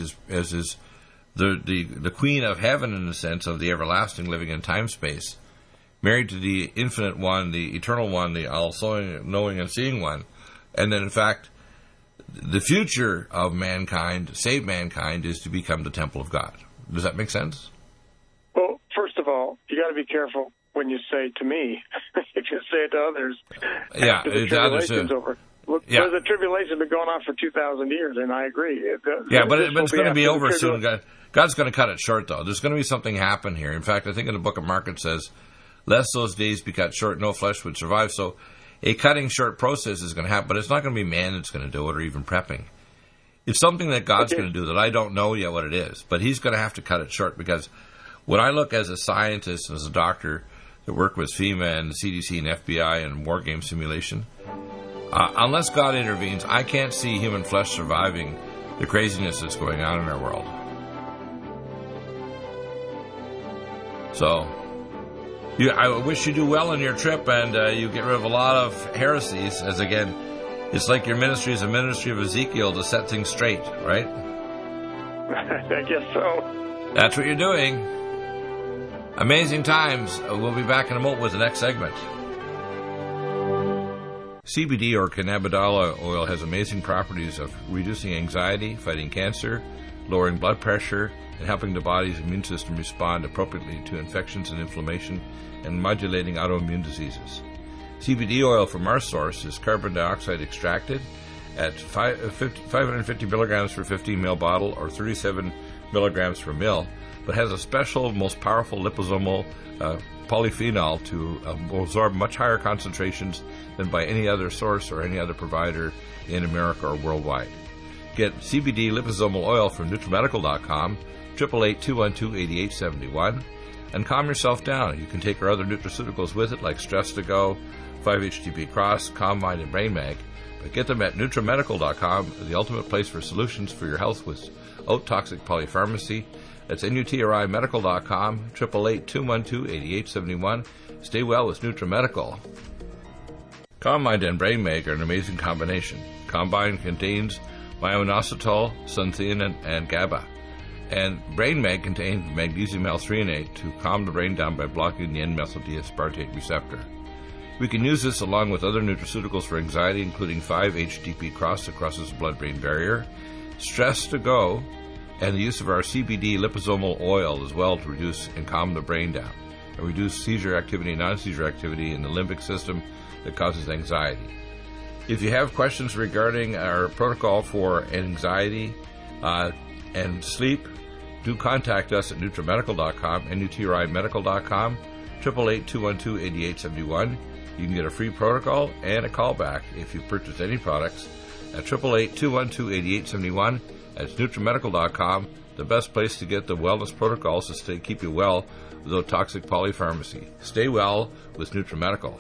Speaker 1: the Queen of Heaven, in the sense of the everlasting, living in time space, married to the infinite one, the eternal one, the all-knowing and seeing one. And then, in fact, the future of mankind, saved mankind, is to become the temple of God. Does that make sense?
Speaker 5: Well, first of all, you got to be careful when you say to me. If you say it to others, the tribulation's over. Look, there's a tribulation been going on for 2,000 years, and I agree.
Speaker 1: But it's going to be over soon. God's going to cut it short, though. There's going to be something happen here. In fact, I think in the book of Mark it says, lest those days be cut short, no flesh would survive. So a cutting short process is going to happen, but it's not going to be man that's going to do it, or even prepping. It's something that God's going to do that I don't know yet what it is, but he's going to have to cut it short, because when I look as a scientist and as a doctor that work with FEMA and the CDC and FBI and war game simulation, unless God intervenes, I can't see human flesh surviving the craziness that's going on in our world. So, I wish you do well on your trip, and you get rid of a lot of heresies, as again, it's like your ministry is a ministry of Ezekiel to set things straight, right?
Speaker 5: I guess so.
Speaker 1: That's what you're doing. Amazing times. We'll be back in a moment with the next segment. CBD, or cannabidiol oil, has amazing properties of reducing anxiety, fighting cancer, lowering blood pressure, and helping the body's immune system respond appropriately to infections and inflammation, and modulating autoimmune diseases. CBD oil from our source is carbon dioxide extracted at 550 milligrams per 15 ml bottle or 37 milligrams per ml, but has a special, most powerful liposomal polyphenol to absorb much higher concentrations than by any other source or any other provider in America or worldwide. Get CBD liposomal oil from NutriMedical.com, 888-212-8871, and calm yourself down. You can take our other nutraceuticals with it, like Stress to Go, 5-HTP Cross, Calm Mind, and Brain Mag. But get them at NutriMedical.com, the ultimate place for solutions for your health without toxic polypharmacy. That's NutriMedical.com, 888-212-8871. Stay well with NutriMedical. Calm Mind and Brain Mag are an amazing combination. Calm Mind contains myo-inositol, sunthein, and GABA. And Brain Mag contains magnesium L-threonate to calm the brain down by blocking the N-methyl-D-aspartate receptor. We can use this along with other nutraceuticals for anxiety, including 5-HTP Cross that crosses the blood-brain barrier, Stress to Go, and the use of our CBD liposomal oil as well to reduce and calm the brain down and reduce seizure activity and non-seizure activity in the limbic system that causes anxiety. If you have questions regarding our protocol for anxiety and sleep, do contact us at NutriMedical.com, NutriMedical.com, 888-212-8871. You can get a free protocol and a callback if you purchase any products at 888-212-8871. That's NutriMedical.com, the best place to get the wellness protocols to keep you well without toxic polypharmacy. Stay well with NutriMedical.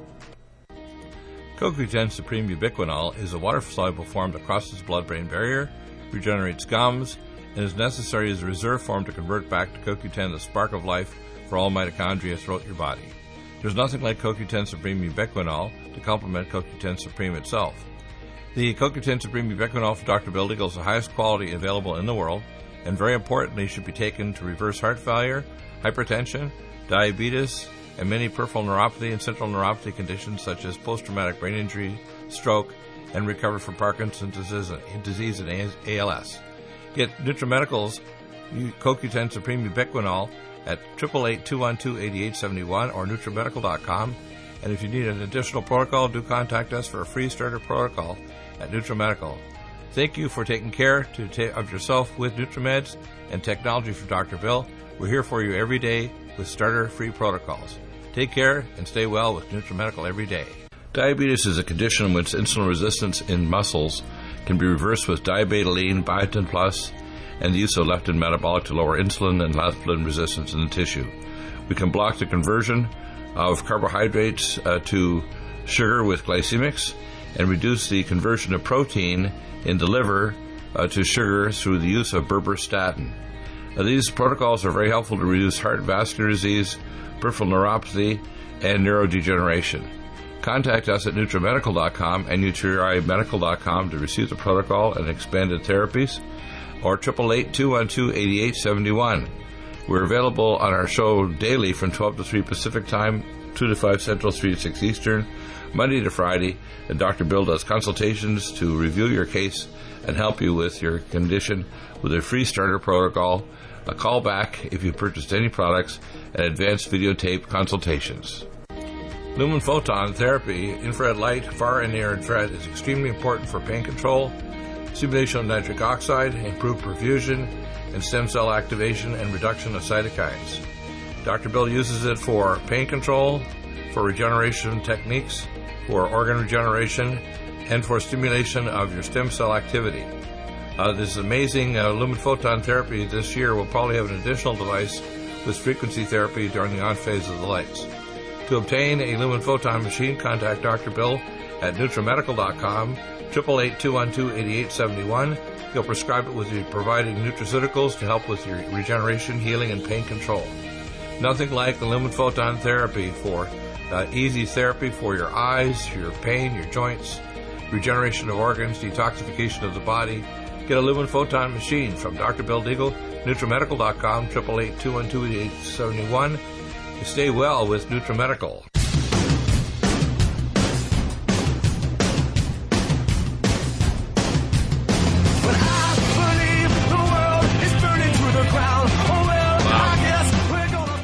Speaker 1: CoQ10 Supreme Ubiquinol is a water-soluble form that crosses the blood-brain barrier, regenerates gums, and is necessary as a reserve form to convert back to CoQ10, the spark of life for all mitochondria throughout your body. There's nothing like CoQ10 Supreme Ubiquinol to complement CoQ10 Supreme itself. The CoQ10 Supreme Ubiquinol from Dr. Bill Deagle is the highest quality available in the world, and very importantly should be taken to reverse heart failure, hypertension, diabetes, and many peripheral neuropathy and central neuropathy conditions such as post-traumatic brain injury, stroke, and recover from Parkinson's disease and ALS. Get NutriMedical's CoQ10 Supreme Ubiquinol at 888-212-8871 or NutriMedical.com. And if you need an additional protocol, do contact us for a free starter protocol at NutriMedical. Thank you for taking care of yourself with NutriMeds and technology from Dr. Bill. We're here for you every day with starter free protocols. Take care and stay well with NutriMedical every day. Diabetes is a condition in which insulin resistance in muscles can be reversed with diabetoline, biotin plus, and the use of leptin metabolic to lower insulin and leptin resistance in the tissue. We can block the conversion of carbohydrates to sugar with glycemics and reduce the conversion of protein in the liver to sugar through the use of berberstatin. These protocols are very helpful to reduce heart and vascular disease, peripheral neuropathy, and neurodegeneration. Contact us at NutriMedical.com and NutriMedical.com to receive the protocol and expanded therapies, or 888-212-8871. We're available on our show daily from 12 to 3 Pacific Time, 2 to 5 Central, 3 to 6 Eastern, Monday to Friday, and Dr. Bill does consultations to review your case and help you with your condition with a free starter protocol, a call back if you purchased any products, and advanced videotape consultations. Lumen photon therapy, infrared light, far and near infrared, is extremely important for pain control, stimulation of nitric oxide, improved perfusion, and stem cell activation and reduction of cytokines. Dr. Bill uses it for pain control, for regeneration techniques, for organ regeneration, and for stimulation of your stem cell activity. This amazing lumen photon therapy this year will probably have an additional device with frequency therapy during the on phase of the lights. To obtain a lumen photon machine, contact Dr. Bill at NutriMedical.com, 888-212-8871. He'll prescribe it with you providing nutraceuticals to help with your regeneration, healing, and pain control. Nothing like the lumen photon therapy for easy therapy for your eyes, your pain, your joints, regeneration of organs, detoxification of the body. Get a lumen photon machine from Dr. Bill Deagle, NutriMedical.com, 888-212-8871. To stay well with NutriMedical.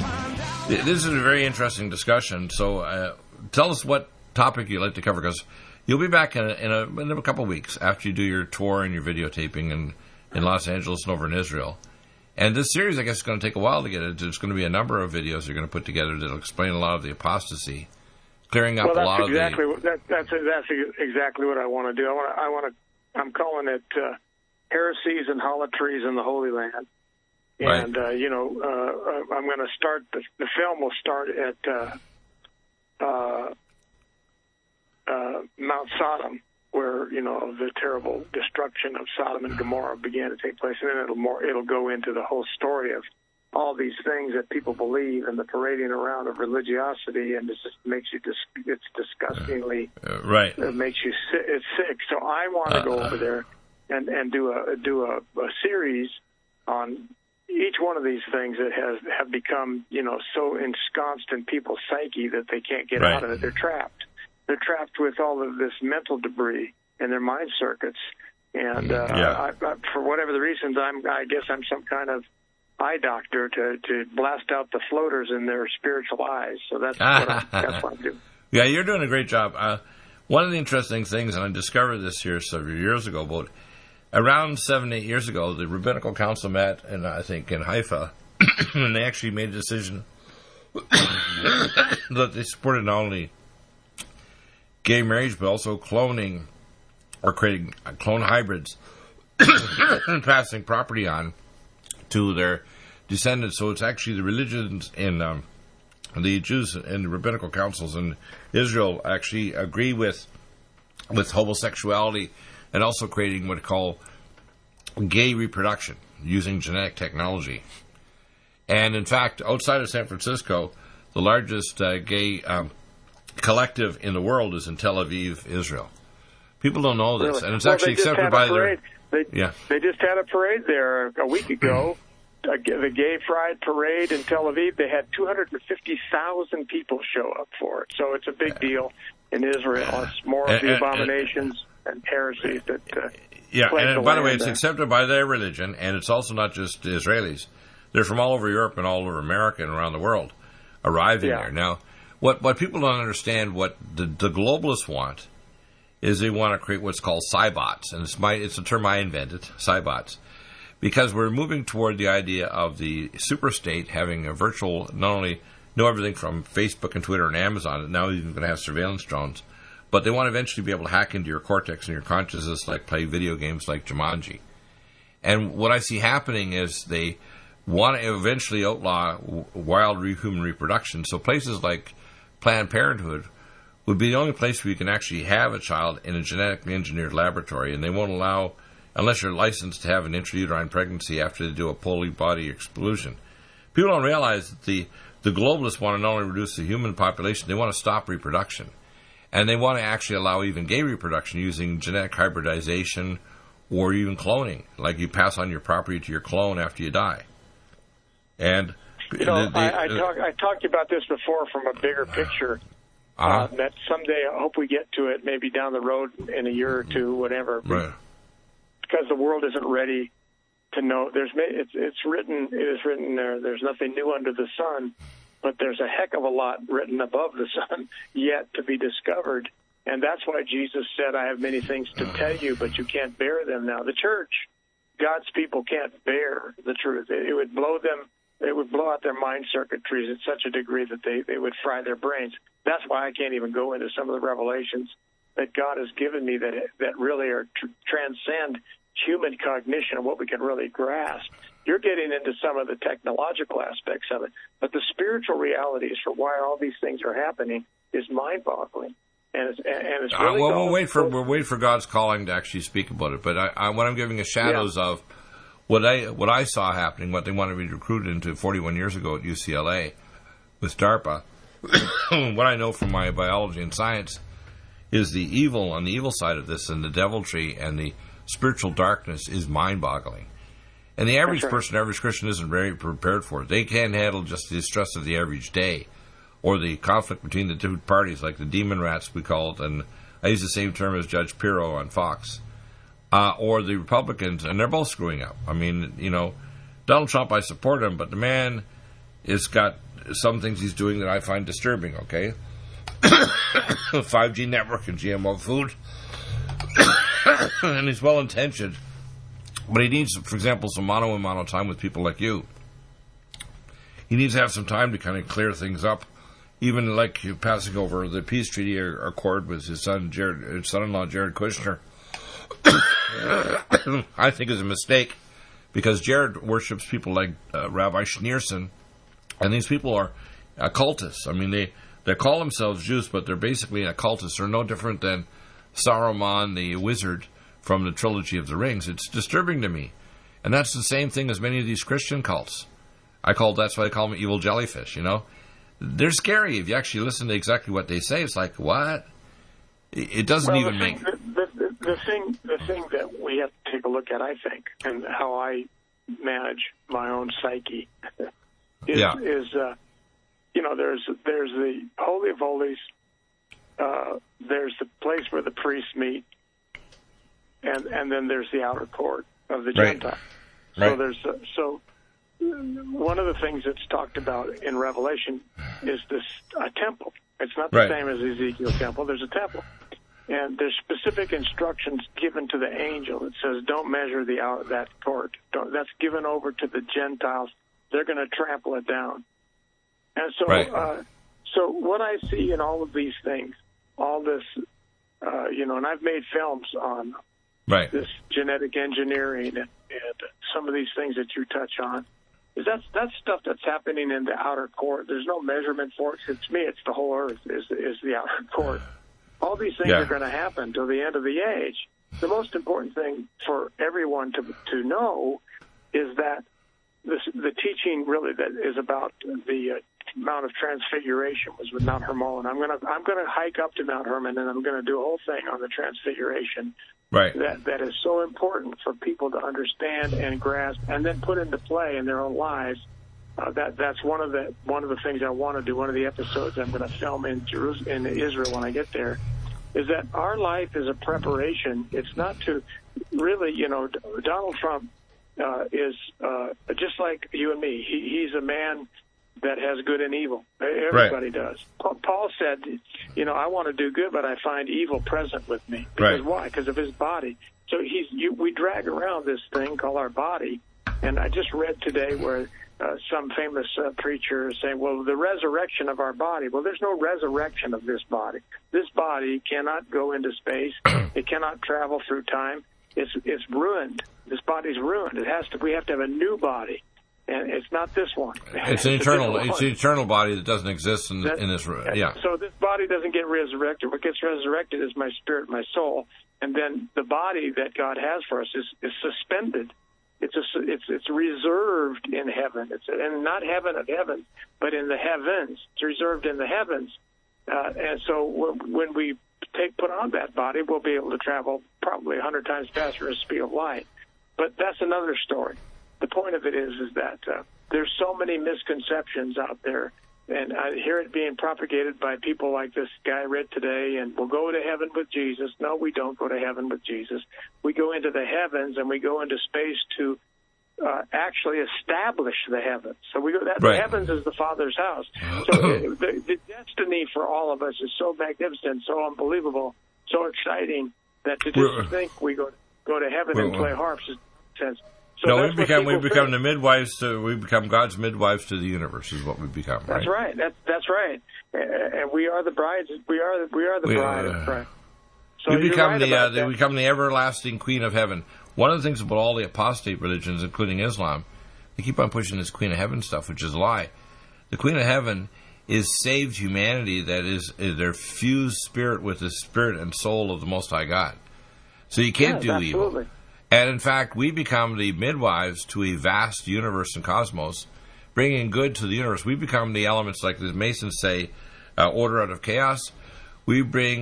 Speaker 1: This is a very interesting discussion. So tell us what topic you'd like to cover, because You'll be back in a couple of weeks after you do your tour and your videotaping in Los Angeles and over in Israel. And this series, I guess, is going to take a while to get it. There's going to be a number of videos you're going to put together that'll explain a lot of the apostasy, clearing up a lot of the...
Speaker 5: That's exactly what I want to do. I'm calling it heresies and holotries in the Holy Land.
Speaker 1: Right.
Speaker 5: And, I'm going to start, the film will start at Mount Sodom, where, the terrible destruction of Sodom and Gomorrah began to take place. And then it'll go into the whole story of all these things that people believe and the parading around of religiosity, and it just makes you, it's disgustingly,
Speaker 1: right.
Speaker 5: It makes you it's sick. So I want to go over there and do a series on each one of these things that have become, so ensconced in people's psyche that they can't get out of it. They're trapped. They're trapped with all of this mental debris in their mind circuits. And I, for whatever the reasons, I guess I'm some kind of eye doctor to blast out the floaters in their spiritual eyes. So that's what I do.
Speaker 1: Yeah, you're doing a great job. One of the interesting things, and I discovered this here several years ago, but around 7-8 years ago, the Rabbinical Council met, I think in Haifa, and they actually made a decision that they supported not only gay marriage, but also cloning or creating clone hybrids and passing property on to their descendants. So it's actually the religions in the Jews and the rabbinical councils in Israel actually agree with homosexuality and also creating what they call gay reproduction using genetic technology. And in fact, outside of San Francisco, the largest gay collective in the world is in Tel Aviv, Israel. People don't know this, and it's actually accepted by their...
Speaker 5: They just had a parade there a week ago, the Gay Pride Parade in Tel Aviv. They had 250,000 people show up for it. So it's a big deal in Israel. It's more of the abominations and heresies that
Speaker 1: and by the way, it's accepted by their religion, and it's also not just Israelis. They're from all over Europe and all over America and around the world arriving there. Now, what people don't understand, what the globalists want, is they want to create what's called cybots, and it's a term I invented, cybots, because we're moving toward the idea of the superstate having a virtual, not only know everything from Facebook and Twitter and Amazon, and now even going to have surveillance drones, but they want to eventually be able to hack into your cortex and your consciousness, like play video games like Jumanji. And what I see happening is they want to eventually outlaw wild human reproduction. So places like Planned Parenthood would be the only place where you can actually have a child in a genetically engineered laboratory, and they won't allow, unless you're licensed to have an intrauterine pregnancy after they do a poly body exclusion. People don't realize that the globalists want to not only reduce the human population, they want to stop reproduction. And they want to actually allow even gay reproduction using genetic hybridization or even cloning, like you pass on your property to your clone after you die. And
Speaker 5: I talked about this before from a bigger picture. That someday I hope we get to it, maybe down the road in a year or two, whatever.
Speaker 1: Right.
Speaker 5: Because the world isn't ready to know. It is written there. There's nothing new under the sun, but there's a heck of a lot written above the sun yet to be discovered. And that's why Jesus said, "I have many things to tell you, but you can't bear them now." The church, God's people, can't bear the truth. It would blow them. It would blow out their mind circuitries at such a degree that they would fry their brains. That's why I can't even go into some of the revelations that God has given me that really are transcend human cognition and what we can really grasp. You're getting into some of the technological aspects of it, but the spiritual realities for why all these things are happening is mind-boggling. And it's really
Speaker 1: we'll wait for God's calling to actually speak about it. But what I'm giving is shadows of what I saw happening, what they wanted me to recruit into 41 years ago at UCLA with DARPA. What I know from my biology and science is the evil on the evil side of this, and the deviltry and the spiritual darkness is mind-boggling. And the average person, average Christian, isn't very prepared for it. They can't handle just the stress of the average day or the conflict between the two parties, like the demon rats, we call it, and I use the same term as Judge Pirro on Fox, or the Republicans, and they're both screwing up. I mean, Donald Trump, I support him, but the man has got some things he's doing that I find disturbing, okay? 5G network and GMO food. And he's well-intentioned. But he needs, for example, some mano-a-mano time with people like you. He needs to have some time to kind of clear things up. Even like you passing over the peace treaty accord with his son-in-law Jared Kushner, I think is a mistake, because Jared worships people like Rabbi Schneerson, and these people are occultists. I mean, they call themselves Jews, but they're basically occultists. They're no different than Saruman, the wizard from the Trilogy of the Rings. It's disturbing to me, and that's the same thing as many of these Christian cults. That's why I call them evil jellyfish. You know. They're scary if you actually listen to exactly what they say. It's like, what? It doesn't even make...
Speaker 5: The thing that we have to take a look at, I think, and how I manage my own psyche, is there's the Holy of Holies, there's the place where the priests meet, and then there's the outer court of the Gentiles.
Speaker 1: Right.
Speaker 5: So one of the things that's talked about in Revelation is a temple. It's not the same as Ezekiel's temple. There's a temple. And there's specific instructions given to the angel. It says, don't measure that court. That's given over to the Gentiles. They're going to trample it down. And so, so what I see in all of these things, all this, and I've made films on this genetic engineering and some of these things that you touch on, is that's stuff that's happening in the outer court. There's no measurement for it. To me, it's the whole earth is the outer court. All these things are going to happen till the end of the age. The most important thing for everyone to know is that the teaching really that is about the Mount of Transfiguration was with Mount Hermon. I'm going to hike up to Mount Hermon, and I'm going to do a whole thing on the Transfiguration.
Speaker 1: Right.
Speaker 5: That is so important for people to understand and grasp, and then put into play in their own lives. That's one of the things I want to do. One of the episodes I'm going to film in Israel when I get there, is that our life is a preparation. It's not to really, Donald Trump is just like you and me. He's a man that has good and evil. Everybody does. Paul said, I want to do good, but I find evil present with me. Because why? Because of his body. So we drag around this thing called our body. And I just read today where some famous preacher is saying, well, the resurrection of our body. Well, there's no resurrection of this body. This body cannot go into space. It cannot travel through time. It's ruined. This body's ruined. We have to have a new body. And it's not this one.
Speaker 1: It's an eternal body that doesn't exist in this. Yeah.
Speaker 5: So this body doesn't get resurrected. What gets resurrected is my spirit, my soul, and then the body that God has for us is suspended. It's reserved in heaven. And not heaven of heaven, but in the heavens. It's reserved in the heavens. And so when we put on that body, we'll be able to travel probably 100 times faster at the speed of light. But that's another story. The point of it is that there's so many misconceptions out there, and I hear it being propagated by people like this guy I read today, and we'll go to heaven with Jesus. No, we don't go to heaven with Jesus. We go into the heavens, and we go into space to actually establish the heavens. So the heavens is the Father's house. So the destiny for all of us is so magnificent, so unbelievable, so exciting, that to just think we go to heaven and play harps is nonsense. So
Speaker 1: no, we become the midwives. We become God's midwives to the universe. Is what we become. Right?
Speaker 5: That's right. That's right. And we are the brides. We are the bride of Christ. So
Speaker 1: we become become the everlasting Queen of Heaven. One of the things about all the apostate religions, including Islam, they keep on pushing this Queen of Heaven stuff, which is a lie. The Queen of Heaven is saved humanity that is their fused spirit with the spirit and soul of the Most High God. So you can't do evil. And in fact, we become the midwives to a vast universe and cosmos, bringing good to the universe. We become the elements, like the Masons say, order out of chaos. We bring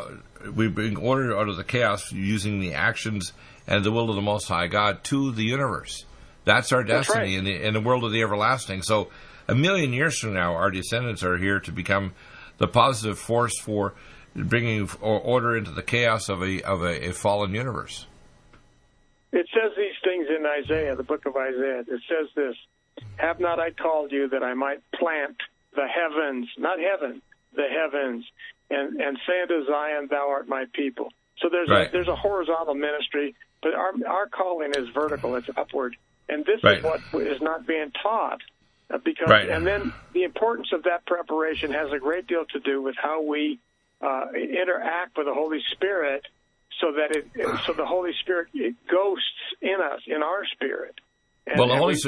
Speaker 1: order out of the chaos using the actions and the will of the Most High God to the universe. That's our destiny in the world of the everlasting. So 1,000,000 years from now, our descendants are here to become the positive force for bringing order into the chaos of a fallen universe.
Speaker 5: It says these things in Isaiah, the book of Isaiah. It says this, have not I called you that I might plant the heavens, not heaven, the heavens and say unto Zion, thou art my people. So there's a horizontal ministry, but our calling is vertical. It's upward. And this is what is not being taught. And then the importance of that preparation has a great deal to do with how we interact with the Holy Spirit, so that the Holy Spirit ghosts in us, in our spirit. And,
Speaker 1: the Holy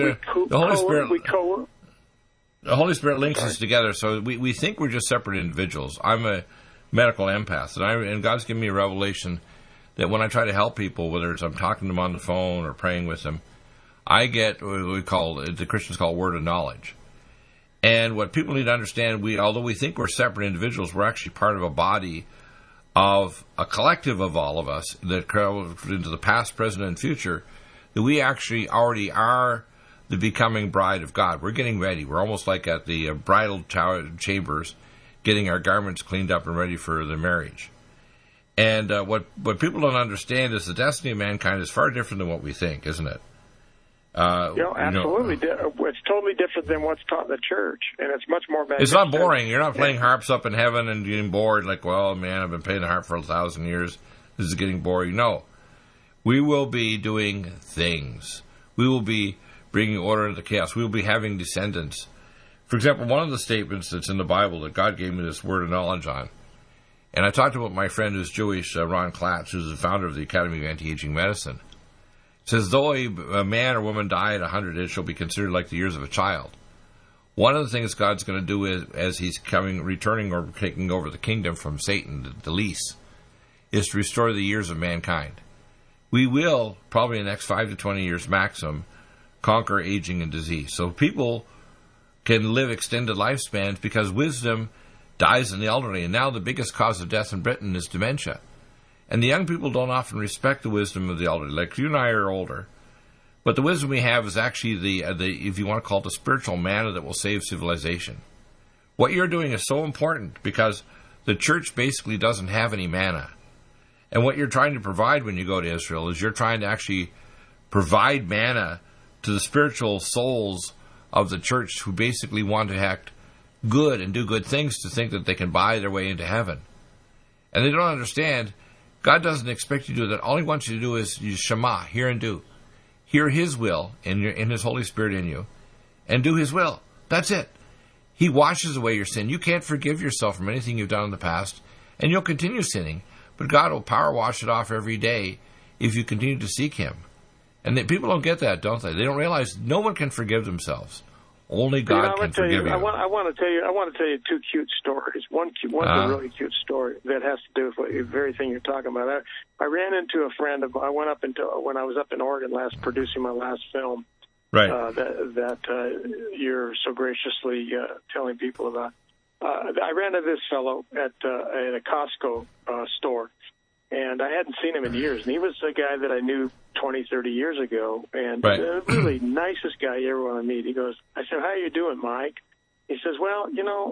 Speaker 1: Spirit links us together. So we think we're just separate individuals. I'm a medical empath, and God's given me a revelation that when I try to help people, whether it's I'm talking to them on the phone or praying with them, I get what the Christians call word of knowledge. And what people need to understand, although we think we're separate individuals, we're actually part of a body of a collective of all of us that goes into the past, present, and future, that we actually already are the becoming bride of God. We're getting ready. We're almost like at the bridal chambers, getting our garments cleaned up and ready for the marriage. And what people don't understand is the destiny of mankind is far different than what we think, isn't it?
Speaker 5: Absolutely. It's totally different than what's taught in the church, and it's much more magnificent.
Speaker 1: It's not boring. You're not playing harps up in heaven and getting bored, like, well, man, I've been playing the harp for 1,000 years. This is getting boring. No. We will be doing things. We will be bringing order into chaos. We will be having descendants. For example, one of the statements that's in the Bible that God gave me this word of knowledge on, and I talked about my friend who's Jewish, Ron Klatz, who's the founder of the Academy of Anti-Aging Medicine. It says, though a man or woman die at 100, it shall be considered like the years of a child. One of the things God's going to do is, as he's returning or taking over the kingdom from Satan, the lease, is to restore the years of mankind. We will, probably in the next 5 to 20 years maximum, conquer aging and disease. So people can live extended lifespans because wisdom dies in the elderly. And now the biggest cause of death in Britain is dementia. And the young people don't often respect the wisdom of the elderly. Like you and I are older, but the wisdom we have is actually the if you want to call it the spiritual manna that will save civilization. What you're doing is so important because the church basically doesn't have any manna. And what you're trying to provide when you go to Israel is you're trying to actually provide manna to the spiritual souls of the church who basically want to act good and do good things to think that they can buy their way into heaven. And they don't understand God doesn't expect you to do that. All he wants you to do is you Shema, hear and do. Hear his will in his Holy Spirit in you and do his will. That's it. He washes away your sin. You can't forgive yourself from anything you've done in the past, and you'll continue sinning, but God will power wash it off every day if you continue to seek him. And people don't get that, don't they? They don't realize no one can forgive themselves. Only God can forgive you.
Speaker 5: I want to tell you two cute stories. One's a really cute story that has to do with the very thing you're talking about. I ran into a friend of. I went up when I was up in Oregon producing my last film.
Speaker 1: Right.
Speaker 5: That you're so graciously telling people about. I ran into this fellow at a Costco store, and I hadn't seen him in years. And he was a guy that I knew 20, 30 years ago, and really nicest guy you ever want to meet. He goes, I said, how are you doing, Mike? He says, well,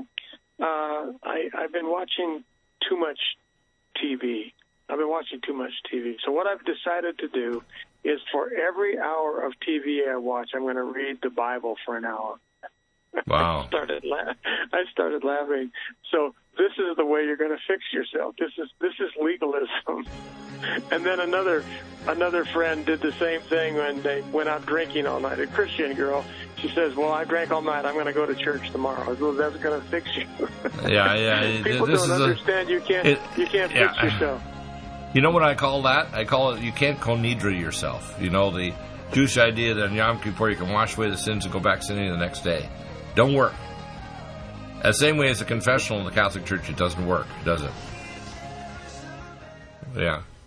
Speaker 5: I've been watching too much TV. So what I've decided to do is for every hour of TV I watch, I'm going to read the Bible for an hour.
Speaker 1: Wow.
Speaker 5: I started laughing. So this is the way you're going to fix yourself. This is legalism. And then another friend did the same thing when they went out drinking all night. A Christian girl. She says, "Well, I drank all night. I'm going to go to church tomorrow." Well, that's going to fix you.
Speaker 1: Yeah.
Speaker 5: People don't understand. You can't fix yourself.
Speaker 1: You know what I call that? I call it you can't konidra yourself. You know, the Jewish idea that on Yom Kippur you can wash away the sins and go back sinning the next day. Don't work. The same way as a confessional in the Catholic Church, it doesn't work, does it? Yeah.